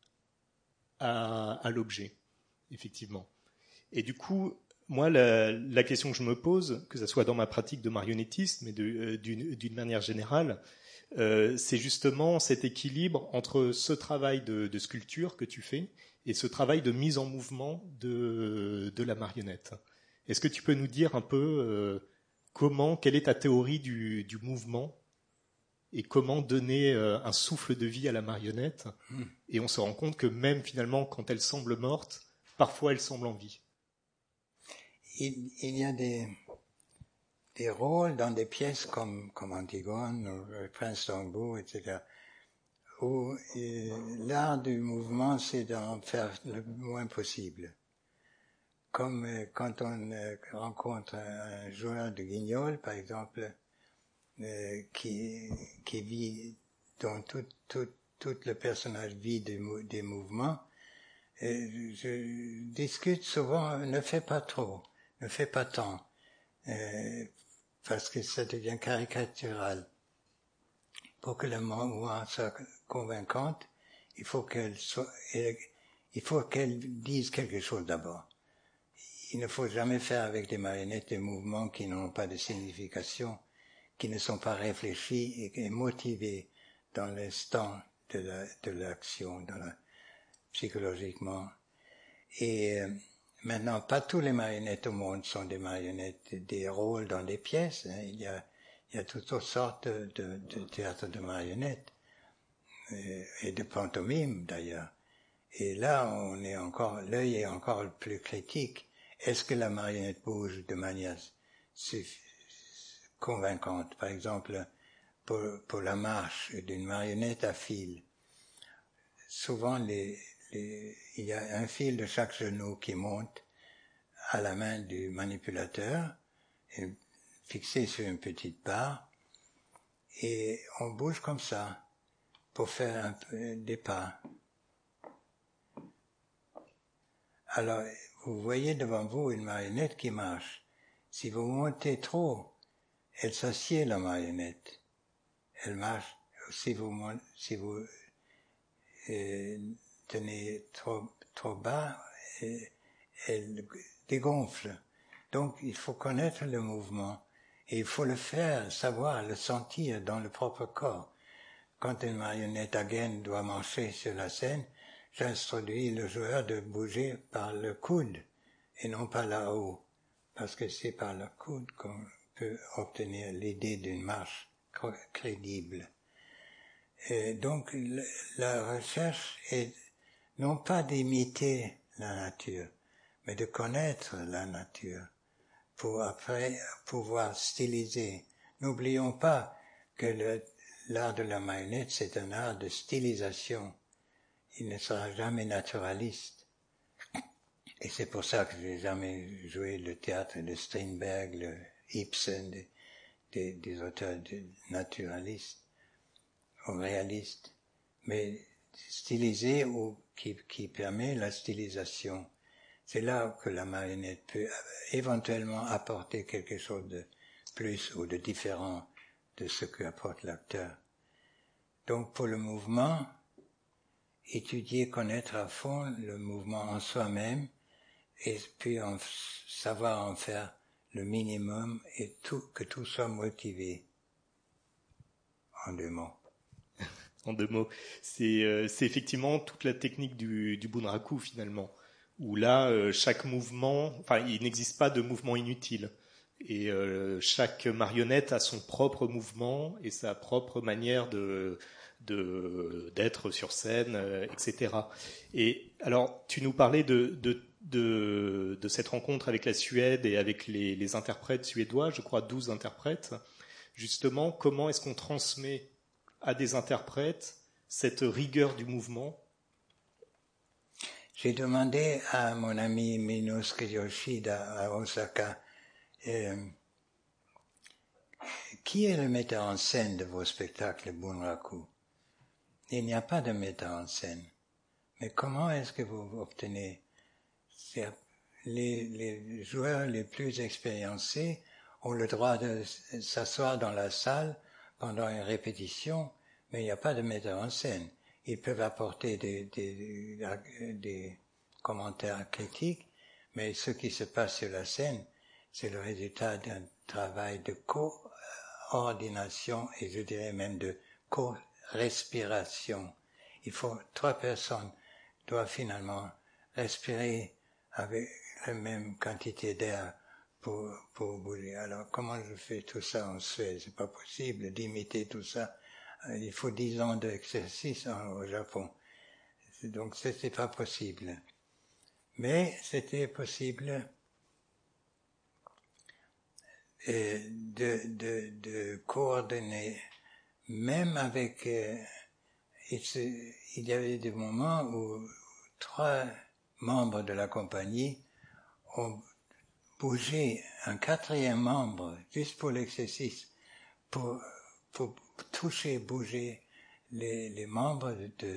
à l'objet, effectivement. Et du coup, moi, la question que je me pose, que ce soit dans ma pratique de marionnettiste, mais d'une manière générale, c'est justement cet équilibre entre ce travail de sculpture que tu fais et ce travail de mise en mouvement de la marionnette. Est-ce que tu peux nous dire un peu quelle est ta théorie du mouvement et comment donner un souffle de vie à la marionnette? Et on se rend compte que même finalement, quand elle semble morte, parfois elle semble en vie. Il y a des rôles dans des pièces comme Antigone, ou le Prince d'Angbo, etc., où l'art du mouvement, c'est d'en faire le moins possible. Comme quand on rencontre un joueur de guignol, par exemple, qui vit, dont tout le personnage vit des mouvements, je discute souvent, ne fais pas trop. Ne fais pas tant, parce que ça devient caricatural. Pour que le mouvement soit convaincante, il faut qu'elle dise quelque chose d'abord. Il ne faut jamais faire avec des marionnettes des mouvements qui n'ont pas de signification, qui ne sont pas réfléchis et motivés dans l'instant de l'action, psychologiquement. Et maintenant, pas tous les marionnettes au monde sont des marionnettes, des rôles dans des pièces. Hein. Il y a toutes sortes de théâtre de marionnettes et de pantomime d'ailleurs. Et là, l'œil est encore plus critique. Est-ce que la marionnette bouge de manière convaincante? Par exemple, pour la marche d'une marionnette à fil, souvent il y a un fil de chaque genou qui monte à la main du manipulateur, et fixé sur une petite barre, et on bouge comme ça pour faire un peu des pas. Alors, vous voyez devant vous une marionnette qui marche. Si vous montez trop, elle s'assied, la marionnette. Elle marche. Si vous tenez trop bas, elle dégonfle. Donc il faut connaître le mouvement et il faut le faire, savoir, le sentir dans le propre corps. Quand une marionnette à gaine doit marcher sur la scène, j'instruis le joueur de bouger par le coude et non par là-haut, parce que c'est par le coude qu'on peut obtenir l'idée d'une marche crédible. Et donc la recherche est non pas d'imiter la nature, mais de connaître la nature pour après pouvoir styliser. N'oublions pas que l'art de la marionnette, c'est un art de stylisation. Il ne sera jamais naturaliste. Et c'est pour ça que j'ai jamais joué le théâtre de Strindberg, le Ibsen, des auteurs naturalistes ou réalistes, mais stylisé ou qui permet la stylisation. C'est là que la marionnette peut éventuellement apporter quelque chose de plus ou de différent de ce qu'apporte l'acteur. Donc pour le mouvement, étudier, connaître à fond le mouvement en soi-même et puis savoir en faire le minimum et que tout soit motivé. En 2 mots. En 2 mots. C'est effectivement toute la technique du bunraku finalement, où là, chaque mouvement, enfin il n'existe pas de mouvement inutile. Et chaque marionnette a son propre mouvement et sa propre manière d'être sur scène, etc. Et alors, tu nous parlais de cette rencontre avec la Suède et avec les interprètes suédois, je crois 12 interprètes. Justement, comment est-ce qu'on transmet à des interprètes cette rigueur du mouvement? J'ai demandé à mon ami Minosuke Yoshida à Osaka, qui est le metteur en scène de vos spectacles bunraku? Il n'y a pas de metteur en scène. Mais comment est-ce que vous obtenez? Les joueurs les plus expériencés ont le droit de s'asseoir dans la salle pendant une répétition, mais il n'y a pas de metteur en scène. Ils peuvent apporter des commentaires critiques, mais ce qui se passe sur la scène, c'est le résultat d'un travail de coordination et je dirais même de co-respiration. Il faut 3 personnes doivent finalement respirer avec la même quantité d'air pour bouger. Alors comment je fais tout ça en Suède? C'est pas possible d'imiter tout ça. Il faut 10 ans d'exercice au Japon. Donc c'était pas possible. Mais c'était possible de coordonner, même avec... il y avait des moments où 3 membres de la compagnie ont bougé un 4e membre, juste pour l'exercice, pour toucher, bouger les membres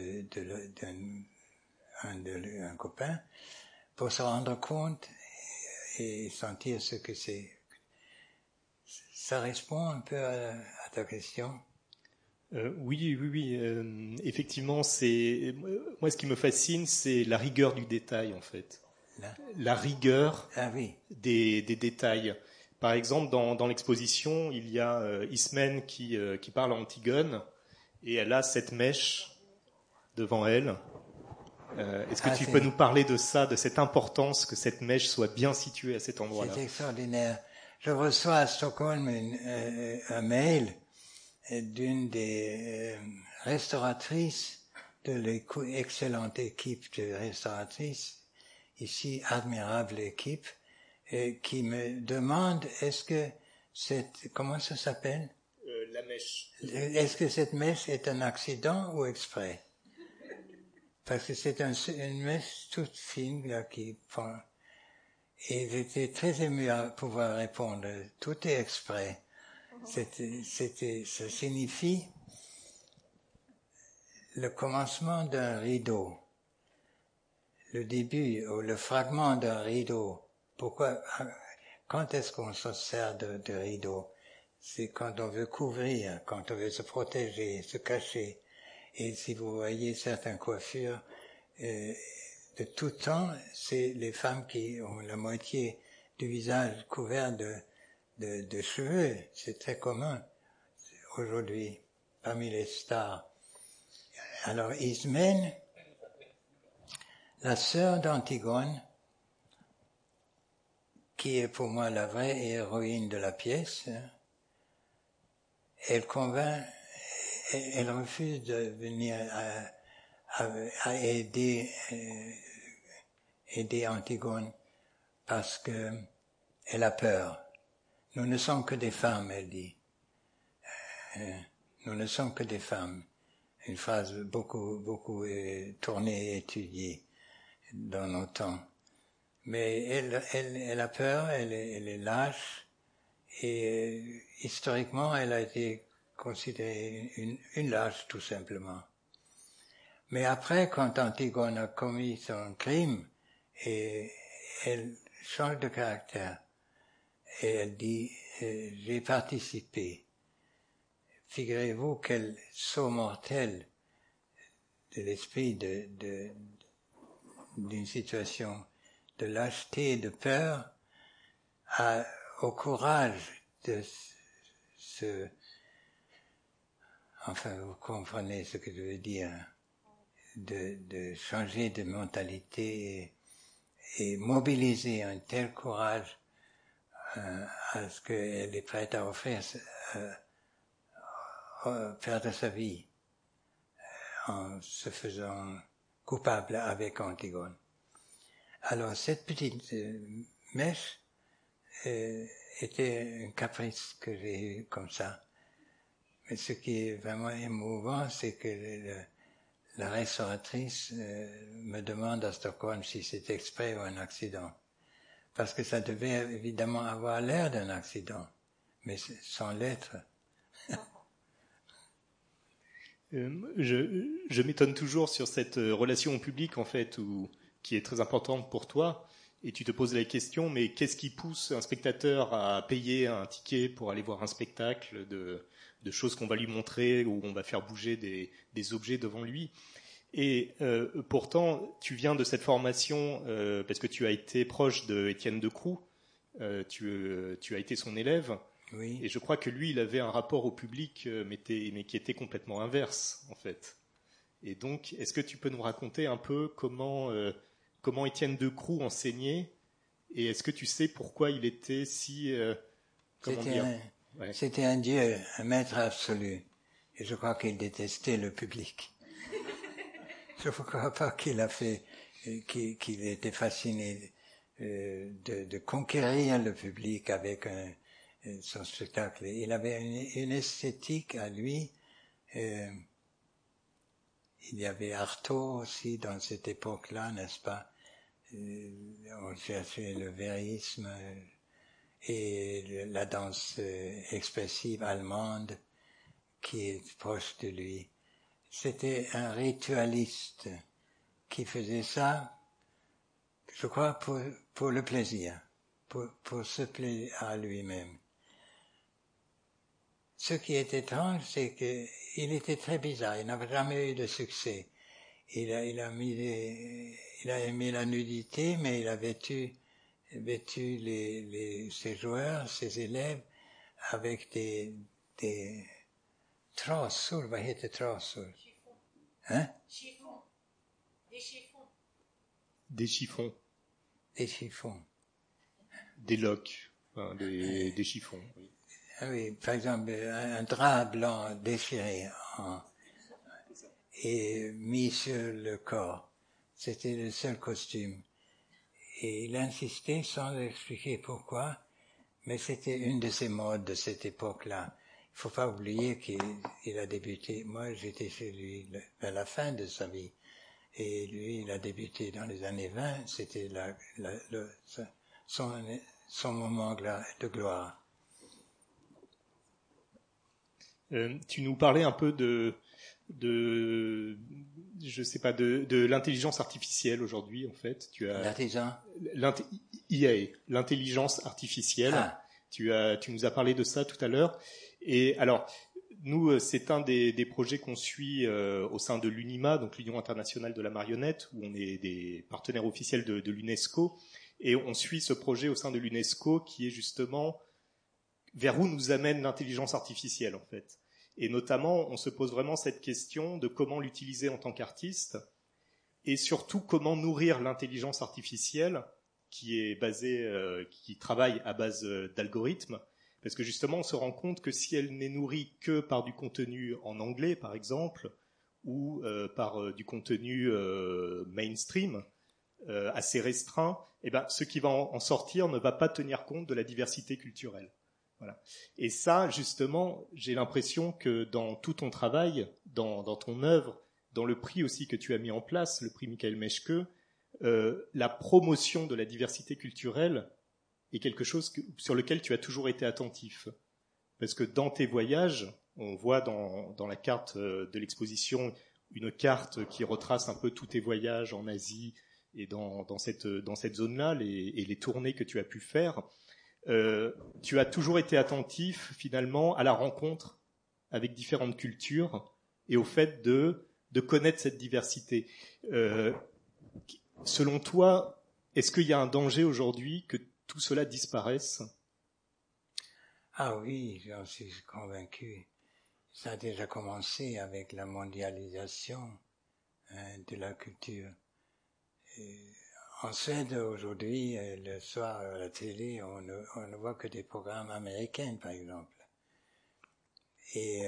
d'un copain, pour se rendre compte et sentir ce que c'est. Ça répond un peu à ta question? Oui. Effectivement, moi ce qui me fascine, c'est la rigueur du détail en fait. La rigueur des détails. Par exemple, dans l'exposition, il y a Ismène qui parle à Antigone et elle a cette mèche devant elle. Est-ce que tu peux nous parler de ça, de cette importance que cette mèche soit bien située à cet endroit-là? C'est extraordinaire. Je reçois à Stockholm un mail d'une des restauratrices de l'excellente équipe de restauratrices, ici admirable équipe, qui me demande est-ce que comment ça s'appelle? La mèche. Est-ce que cette mèche est un accident ou exprès? Parce que c'est une mèche toute fine là qui fend. Et j'étais très ému à pouvoir répondre. Tout est exprès. Ça signifie le commencement d'un rideau, le début ou le fragment d'un rideau. Pourquoi? Quand est-ce qu'on se sert de rideau? C'est quand on veut couvrir, quand on veut se protéger, se cacher. Et si vous voyez certaines coiffures de tout temps, c'est les femmes qui ont la moitié du visage couvert de cheveux. C'est très commun aujourd'hui parmi les stars. Alors Ismène, la sœur d'Antigone, qui est pour moi la vraie héroïne de la pièce, elle refuse de venir à aider Antigone parce que elle a peur. Nous ne sommes que des femmes, elle dit. Nous ne sommes que des femmes. Une phrase beaucoup tournée et étudiée dans nos temps. Mais elle a peur, elle est lâche, et historiquement, elle a été considérée une lâche, tout simplement. Mais après, quand Antigone a commis son crime, et elle change de caractère, et elle dit « j'ai participé ». Figurez-vous quel saut mortel de l'esprit d'une situation de lâcheté, de peur, au courage de enfin, vous comprenez ce que je veux dire, de changer de mentalité et mobiliser un tel courage à ce qu'elle est prête à offrir, perdre sa vie en se faisant coupable avec Antigone. Alors cette petite mèche était un caprice que j'ai eu comme ça. Mais ce qui est vraiment émouvant, c'est que la restauratrice me demande à Stockholm si c'est exprès ou un accident. Parce que ça devait évidemment avoir l'air d'un accident, mais sans l'être. Je m'étonne toujours sur cette relation au public, en fait, qui est très importante pour toi. Et tu te poses la question, mais qu'est-ce qui pousse un spectateur à payer un ticket pour aller voir un spectacle de choses qu'on va lui montrer, où on va faire bouger des objets devant lui? Et pourtant, tu viens de cette formation parce que tu as été proche de Étienne Decroux, tu as été son élève. Oui. Et je crois que lui, il avait un rapport au public, mais qui était complètement inverse, en fait. Et donc, est-ce que tu peux nous raconter un peu comment Étienne Decroux enseignait, et est-ce que tu sais pourquoi il était si... C'était un dieu, un maître absolu. Et je crois qu'il détestait le public. Je ne crois pas qu'il était fasciné de conquérir le public avec son spectacle. Il avait une esthétique à lui. Il y avait Artaud aussi dans cette époque-là, n'est-ce pas? On cherchait le vérisme et la danse expressive allemande qui est proche de lui. C'était un ritualiste qui faisait ça, je crois, pour le plaisir, pour se plaire à lui-même. Ce qui est étrange, c'est qu'il était très bizarre, il n'avait jamais eu de succès. Il a aimé la nudité, mais il a vêtu ses joueurs, ses élèves, avec des trasor, vad heter trasor? Hein? Chiffons. Des chiffons. Des chiffons. Des chiffons. Des loques. Enfin, des chiffons. Oui. Ah oui, par exemple, un drap blanc déchiré et mis sur le corps. C'était le seul costume. Et il insistait sans expliquer pourquoi, mais c'était une de ces modes de cette époque-là. Il ne faut pas oublier qu'il a débuté, moi j'étais chez lui à la fin de sa vie, et lui il a débuté dans les années 20, c'était son moment de gloire. Tu nous parlais un peu je sais pas, de l'intelligence artificielle aujourd'hui, en fait. IA, l'intelligence artificielle. Ah. Tu nous as parlé de ça tout à l'heure. Et alors, nous, c'est un des projets qu'on suit au sein de l'UNIMA, donc l'Union internationale de la marionnette, où on est des partenaires officiels de l'UNESCO. Et on suit ce projet au sein de l'UNESCO qui est justement vers où nous amène l'intelligence artificielle, en fait. Et notamment, on se pose vraiment cette question de comment l'utiliser en tant qu'artiste, et surtout comment nourrir l'intelligence artificielle qui travaille à base d'algorithmes, parce que justement, on se rend compte que si elle n'est nourrie que par du contenu en anglais, par exemple, ou par du contenu mainstream, assez restreint, eh ben, ce qui va en sortir ne va pas tenir compte de la diversité culturelle. Voilà. Et ça, justement, j'ai l'impression que dans tout ton travail, dans ton œuvre, dans le prix aussi que tu as mis en place, le prix Michael Meschke, la promotion de la diversité culturelle est quelque chose sur lequel tu as toujours été attentif. Parce que dans tes voyages, on voit dans la carte de l'exposition une carte qui retrace un peu tous tes voyages en Asie et dans cette zone-là, et les tournées que tu as pu faire. Tu as toujours été attentif finalement à la rencontre avec différentes cultures et au fait de connaître cette diversité. Selon toi, est-ce qu'il y a un danger aujourd'hui que tout cela disparaisse ? Ah oui, j'en suis convaincu. Ça a déjà commencé avec la mondialisation de la culture. En Suède, aujourd'hui, le soir à la télé, on ne voit que des programmes américains, par exemple. Et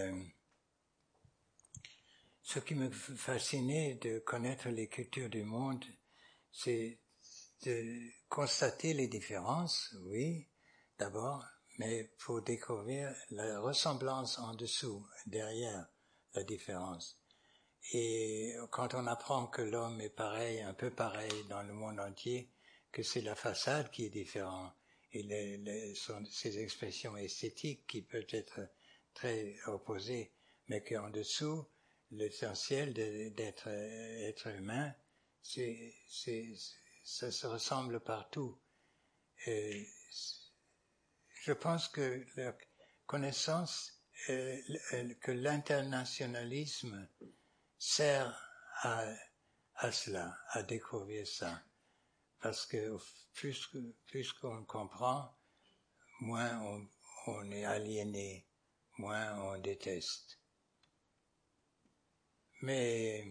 ce qui me fascinait de connaître les cultures du monde, c'est de constater les différences, oui, d'abord, mais pour découvrir la ressemblance en dessous, derrière la différence. Et quand on apprend que l'homme est pareil, un peu pareil dans le monde entier, que c'est la façade qui est différente, et ces expressions esthétiques qui peuvent être très opposées, mais qu'en dessous, l'essentiel d'être être humain, ça se ressemble partout. Je pense que la connaissance, que l'internationalisme sert à cela, à découvrir ça. Parce que plus qu'on comprend, moins on est aliéné, moins on déteste. Mais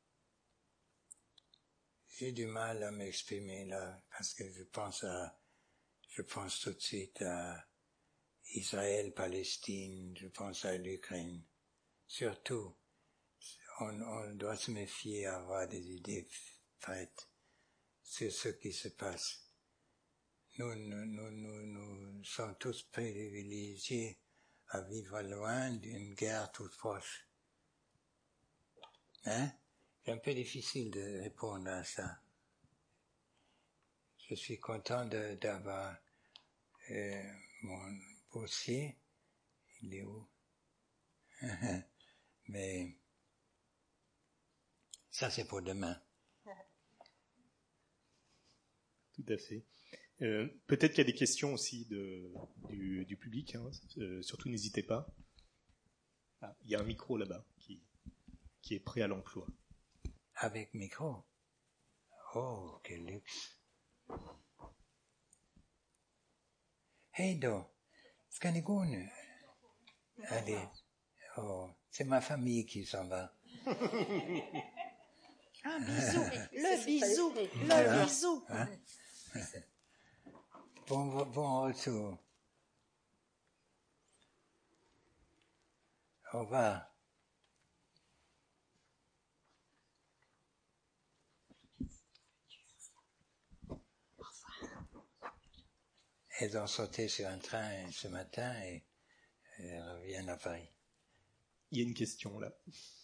j'ai du mal à m'exprimer là, parce que je pense tout de suite à Israël, Palestine, je pense à l'Ukraine. Surtout, on doit se méfier, avoir des idées faites sur ce qui se passe. Nous sommes tous privilégiés à vivre loin d'une guerre toute proche. Hein? C'est un peu difficile de répondre à ça. Je suis content d'avoir mon dossier. Il est où? Mais ça, c'est pour demain. Tout à fait. Peut-être qu'il y a des questions aussi du public. Hein. Surtout, n'hésitez pas. Ah, il y a un micro là-bas qui est prêt à l'emploi. Avec micro? Oh, quel luxe! Hej då! Ska ni gå nu? Allez. Oh, c'est ma famille qui s'en va. Un bisou, le bisou, le bisou. Hein? Bon retour. Au revoir. Elles ont sauté sur un train ce matin et reviennent à Paris. Il y a une question là.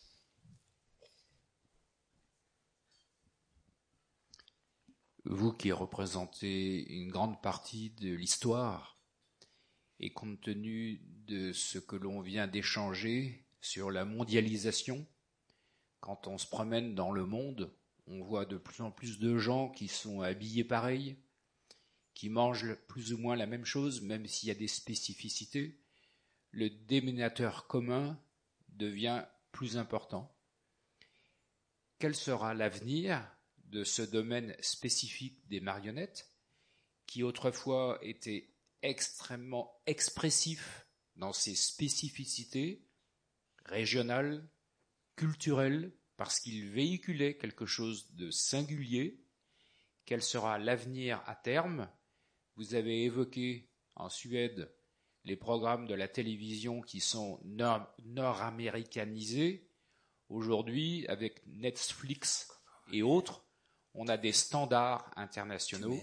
Vous qui représentez une grande partie de l'histoire, et compte tenu de ce que l'on vient d'échanger sur la mondialisation, quand on se promène dans le monde, on voit de plus en plus de gens qui sont habillés pareil, qui mangent plus ou moins la même chose, même s'il y a des spécificités. Le dénominateur commun devient plus important. Quel sera l'avenir de ce domaine spécifique des marionnettes, qui autrefois était extrêmement expressif dans ses spécificités régionales, culturelles, parce qu'il véhiculait quelque chose de singulier? Quel sera l'avenir à terme? Vous avez évoqué en Suède les programmes de la télévision qui sont nord-américanisés. Aujourd'hui, avec Netflix et autres, on a des standards internationaux.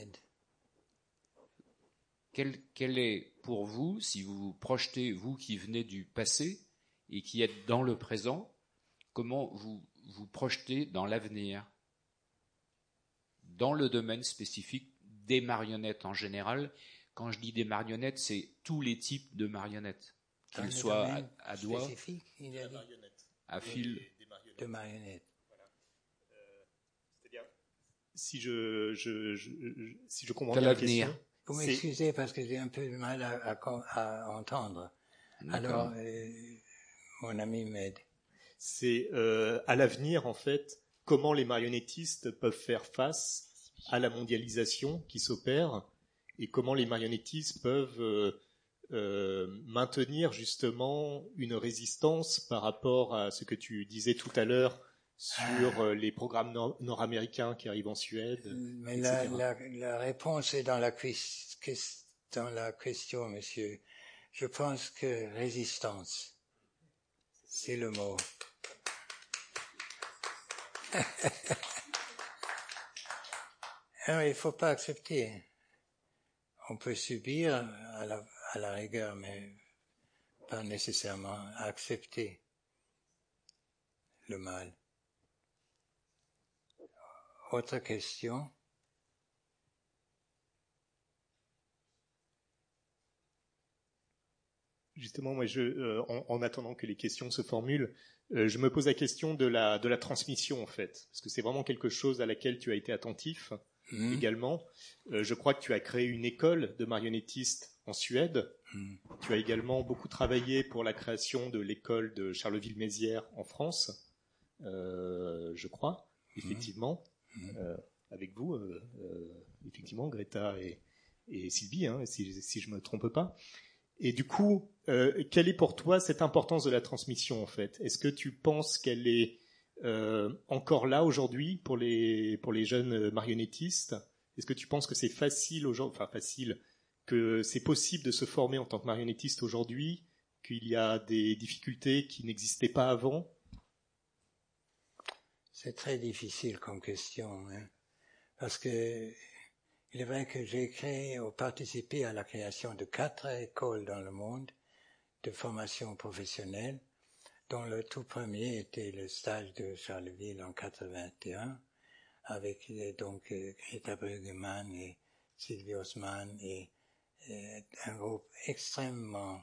Quel est pour vous, si vous vous projetez, vous qui venez du passé et qui êtes dans le présent, comment vous vous projetez dans l'avenir dans le domaine spécifique des marionnettes en général. Quand je dis des marionnettes, c'est tous les types de marionnettes, qu'ils soient à doigts, spécifique, il a dit, à fil. de marionnettes. C'est-à-dire, si je comprends Qu'à bien la l'avenir. question, Vous m'excusez parce que j'ai un peu de mal à entendre. D'accord. Alors, mon ami m'aide. c'est à l'avenir, en fait, comment les marionnettistes peuvent faire face à la mondialisation qui s'opère et comment les marionnettistes peuvent maintenir justement une résistance par rapport à ce que tu disais tout à l'heure sur les programmes nord-américains qui arrivent en Suède, Mais etc. la réponse est dans la question, monsieur. Je pense que résistance, c'est le mot. Alors, il ne faut pas accepter. On peut subir à la rigueur, mais pas nécessairement accepter le mal. Autre question? Justement, moi, en attendant que les questions se formulent, je me pose la question de la transmission, en fait, parce que c'est vraiment quelque chose à laquelle tu as été attentif également. Je crois que tu as créé une école de marionnettistes en Suède. Tu as également beaucoup travaillé pour la création de l'école de Charleville-Mézières en France, je crois, effectivement, avec vous, effectivement, Greta et Sylvie, hein, si je ne me trompe pas. Et du coup, quelle est pour toi cette importance de la transmission, en fait? Est-ce que tu penses qu'elle est encore là aujourd'hui pour les jeunes marionnettistes? Est-ce que tu penses que c'est facile aujourd'hui, enfin facile, que c'est possible de se former en tant que marionnettiste aujourd'hui, qu'il y a des difficultés qui n'existaient pas avant? C'est très difficile comme question, hein, parce que il est vrai que j'ai participé à la création de 4 écoles dans le monde de formation professionnelle, dont le tout premier était le stage de Charleville en 81, avec donc Greta Bruggemann et Sylvie Osman et un groupe extrêmement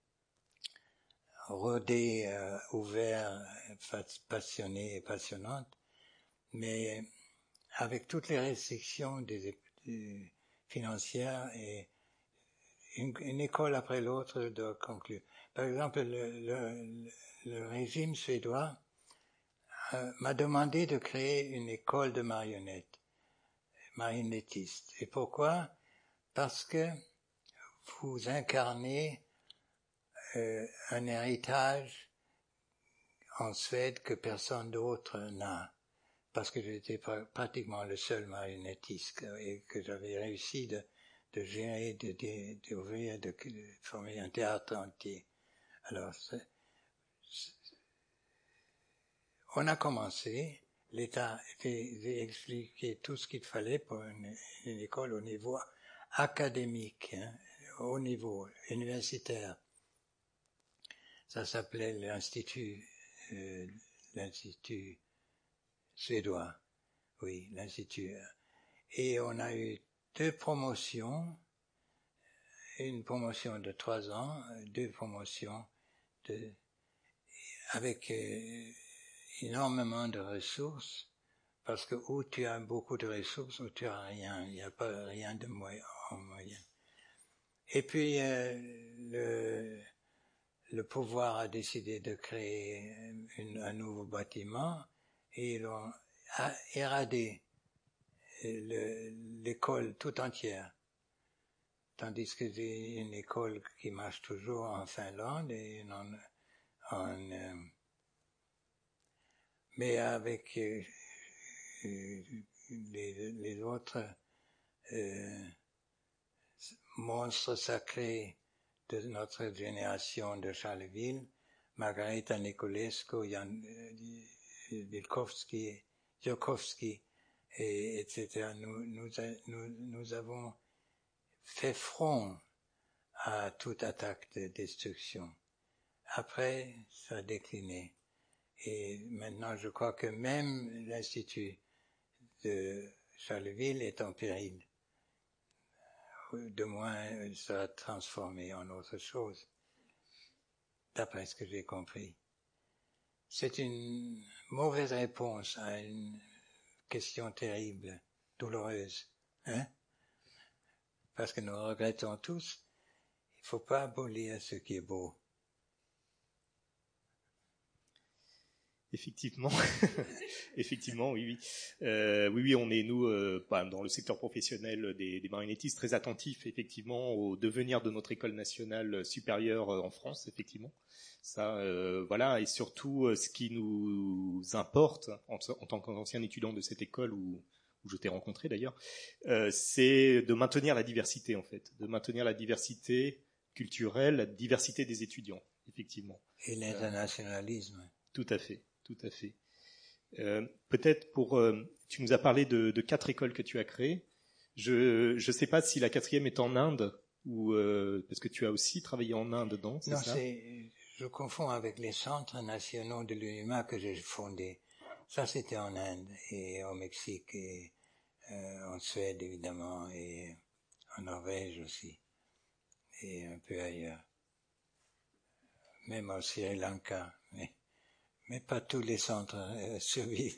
rodé, ouvert, passionné et passionnante, mais avec toutes les restrictions financières et une école après l'autre doit conclure. Par exemple, le régime suédois m'a demandé de créer une école de marionnettistes. Et pourquoi? Parce que vous incarnez un héritage en Suède que personne d'autre n'a. Parce que j'étais pratiquement le seul marionnettiste et que j'avais réussi de gérer, d'ouvrir, de former un théâtre entier. Alors, on a commencé, l'État a expliqué tout ce qu'il fallait pour une école au niveau académique, hein, au niveau universitaire. Ça s'appelait l'Institut suédois, oui, l'Institut. Et on a eu 2 promotions, une promotion de 3 ans, 2 promotions avec énormément de ressources, parce que où tu as beaucoup de ressources, où tu as rien, il n'y a pas rien de moyen. Et puis le pouvoir a décidé de créer un nouveau bâtiment et ils ont éradé l'école tout entière. Tandis que c'est une école qui marche toujours en Finlande et mais avec les autres monstres sacrés de notre génération de Charleville, Margareta Niculescu, Jan Joukowski, etc. Nous avons fait front à toute attaque de destruction. Après, ça a décliné. Et maintenant, je crois que même l'Institut Charleville est en péril. De moins, il sera transformé en autre chose, d'après ce que j'ai compris. C'est une mauvaise réponse à une question terrible, douloureuse, hein? Parce que nous regrettons tous, il ne faut pas abolir ce qui est beau. Effectivement, effectivement, oui, oui, on est nous dans le secteur professionnel des marionnettistes très attentifs, effectivement, au devenir de notre école nationale supérieure en France, effectivement. Ça, voilà, et surtout, ce qui nous importe en tant qu'ancien étudiant de cette école où je t'ai rencontré d'ailleurs, c'est de maintenir la diversité en fait, de maintenir la diversité culturelle, la diversité des étudiants, effectivement. Et l'internationalisme. Tout à fait. Tout à fait. Peut-être tu nous as parlé de 4 écoles que tu as créées. Je ne sais pas si la 4e est en Inde ou parce que tu as aussi travaillé en Inde, non? Non, je confonds avec les centres nationaux de l'UNIMA que j'ai fondés. Ça, c'était en Inde et au Mexique et en Suède évidemment et en Norvège aussi et un peu ailleurs, même au Sri Lanka. Mais pas tous les centres survivent.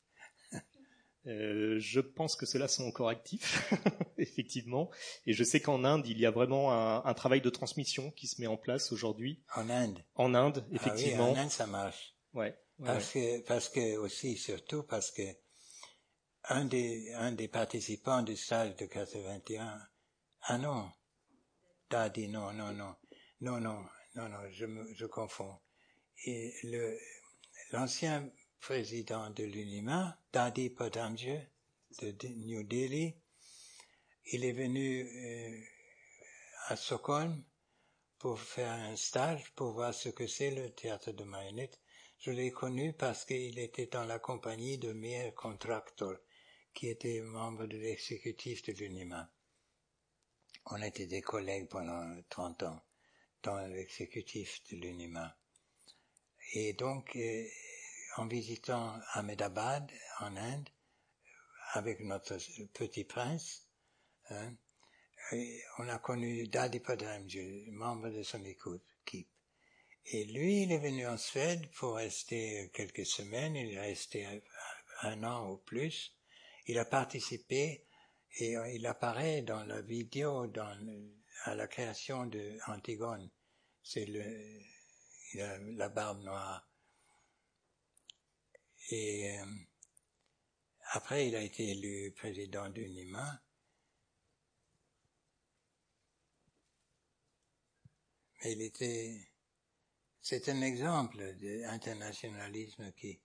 Je pense que ceux-là sont encore actifs, effectivement. Et je sais qu'en Inde, il y a vraiment un travail de transmission qui se met en place aujourd'hui. En Inde? En Inde, effectivement. Ah oui, en Inde, ça marche. Ouais. Parce que aussi, surtout parce que un des participants du stage de 81, ah non, Dadi, non, je confonds. Et l'ancien président de l'UNIMA, Dadi Padamji, de New Delhi, il est venu à Stockholm pour faire un stage, pour voir ce que c'est le théâtre de marionnettes. Je l'ai connu parce qu'il était dans la compagnie de Meir Contractor, qui était membre de l'exécutif de l'UNIMA. On était des collègues pendant 30 ans dans l'exécutif de l'UNIMA. Et donc, en visitant Ahmedabad, en Inde, avec notre petit prince, hein, on a connu Dadi Padamji, membre de son équipe. Et lui, il est venu en Suède pour rester quelques semaines, il est resté un an ou plus. Il a participé et il apparaît dans la vidéo à la création de Antigone. Il a la barbe noire. Et après, il a été élu président d'UNIMA. Mais c'est un exemple d'internationalisme qui...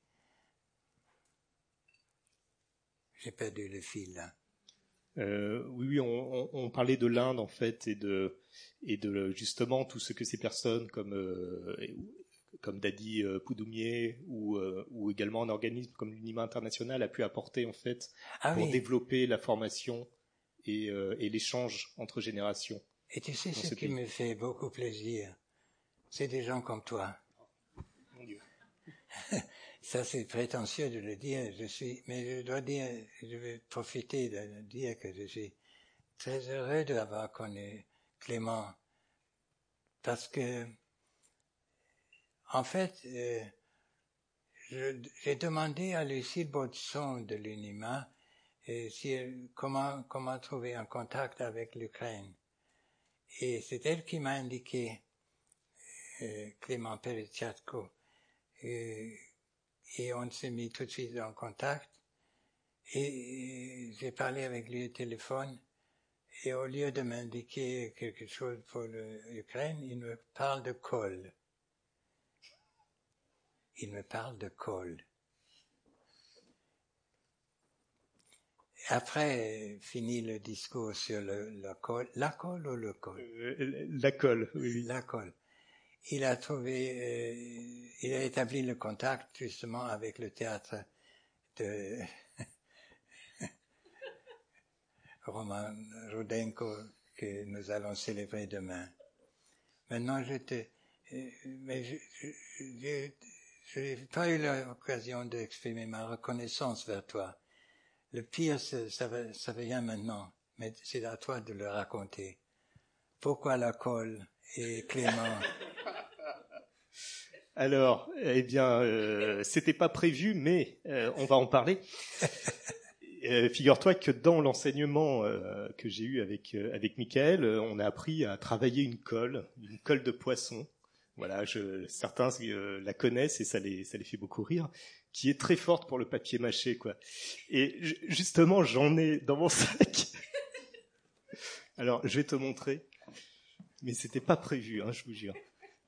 J'ai perdu le fil là. Oui, on parlait de l'Inde en fait et de justement tout ce que ces personnes comme Dadi Poudoumier ou également un organisme comme l'UNIMA International a pu apporter en fait pour développer la formation et l'échange entre générations. Et tu sais ce qui me fait beaucoup plaisir, c'est des gens comme toi. Mon Dieu. Ça, c'est prétentieux de le dire, mais je dois dire, je vais profiter de dire que je suis très heureux d'avoir connu Clément, parce que, en fait, j'ai demandé à Lucille Baudson de l'UNIMA comment trouver un contact avec l'Ukraine. Et c'est elle qui m'a indiqué Clément Peretchatko. Et on s'est mis tout de suite en contact. Et j'ai parlé avec lui au téléphone. Et au lieu de m'indiquer quelque chose pour l'Ukraine, il me parle de Cole. Il me parle de Cole. Après, fini le discours sur la colle ou le col? La colle, oui. La colle. Il a établi le contact justement avec le théâtre de Roman Rudenko que nous allons célébrer demain. Maintenant, mais je n'ai pas eu l'occasion d'exprimer ma reconnaissance vers toi. Le pire, ça vient maintenant, mais c'est à toi de le raconter. Pourquoi la colle et Clément? Alors, eh bien, c'était pas prévu, mais on va en parler. Figure-toi que dans l'enseignement que j'ai eu avec Michael, on a appris à travailler une colle de poisson. Voilà, certains la connaissent et ça les fait beaucoup rire, qui est très forte pour le papier mâché, quoi. Et justement, j'en ai dans mon sac. Alors, je vais te montrer, mais c'était pas prévu, hein, je vous jure.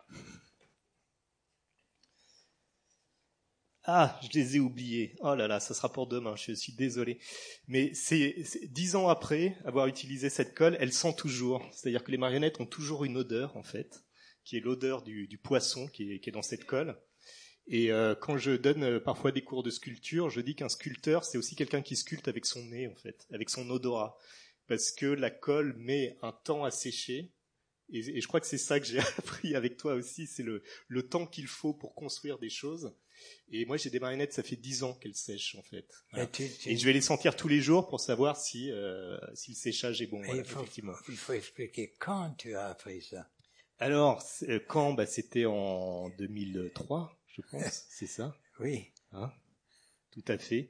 Ah, je les ai oubliés. Oh là là, ça sera pour demain, je suis désolé. Mais c'est 10 ans après avoir utilisé cette colle, elle sent toujours. C'est-à-dire que les marionnettes ont toujours une odeur, en fait, qui est l'odeur du poisson qui est dans cette colle. Et quand je donne parfois des cours de sculpture, je dis qu'un sculpteur, c'est aussi quelqu'un qui sculpte avec son nez, en fait, avec son odorat. Parce que la colle met un temps à sécher. Et je crois que c'est ça que j'ai appris avec toi aussi, c'est le temps qu'il faut pour construire des choses. Et moi, j'ai des marionnettes, ça fait 10 ans qu'elles sèchent, en fait. Voilà. Et je vais les sentir tous les jours pour savoir si le séchage est bon. Voilà, effectivement. Il faut expliquer quand tu as appris ça. Alors, quand c'était en 2003, je pense, c'est ça? Oui. Hein? Tout à fait.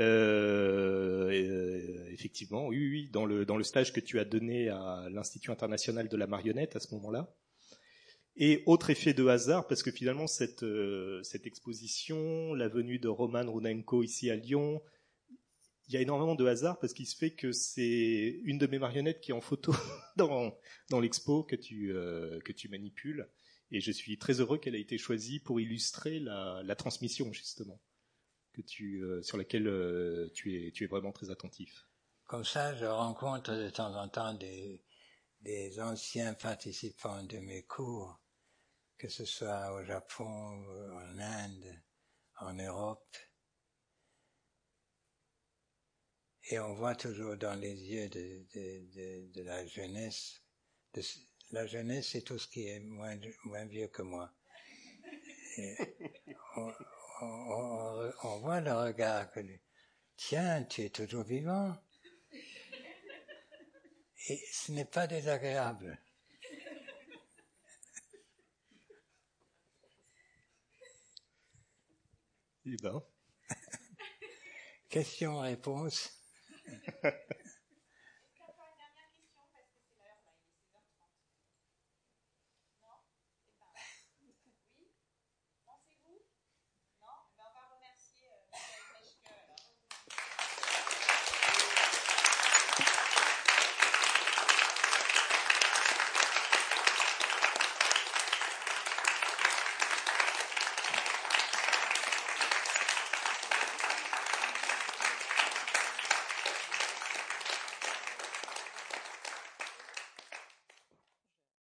Effectivement, oui, dans le stage que tu as donné à l'Institut international de la marionnette à ce moment-là. Et autre effet de hasard, parce que finalement cette exposition, la venue de Roman Runenko ici à Lyon, il y a énormément de hasard parce qu'il se fait que c'est une de mes marionnettes qui est en photo dans l'expo que tu manipules. Et je suis très heureux qu'elle ait été choisie pour illustrer la transmission justement sur laquelle tu es vraiment très attentif. Comme ça, je rencontre de temps en temps des anciens participants de mes cours, que ce soit au Japon, en Inde, en Europe. Et on voit toujours dans les yeux de la jeunesse, la jeunesse c'est tout ce qui est moins vieux que moi. Et on voit le regard que tiens, tu es toujours vivant. Et ce n'est pas désagréable. Eh ben. Question-réponse.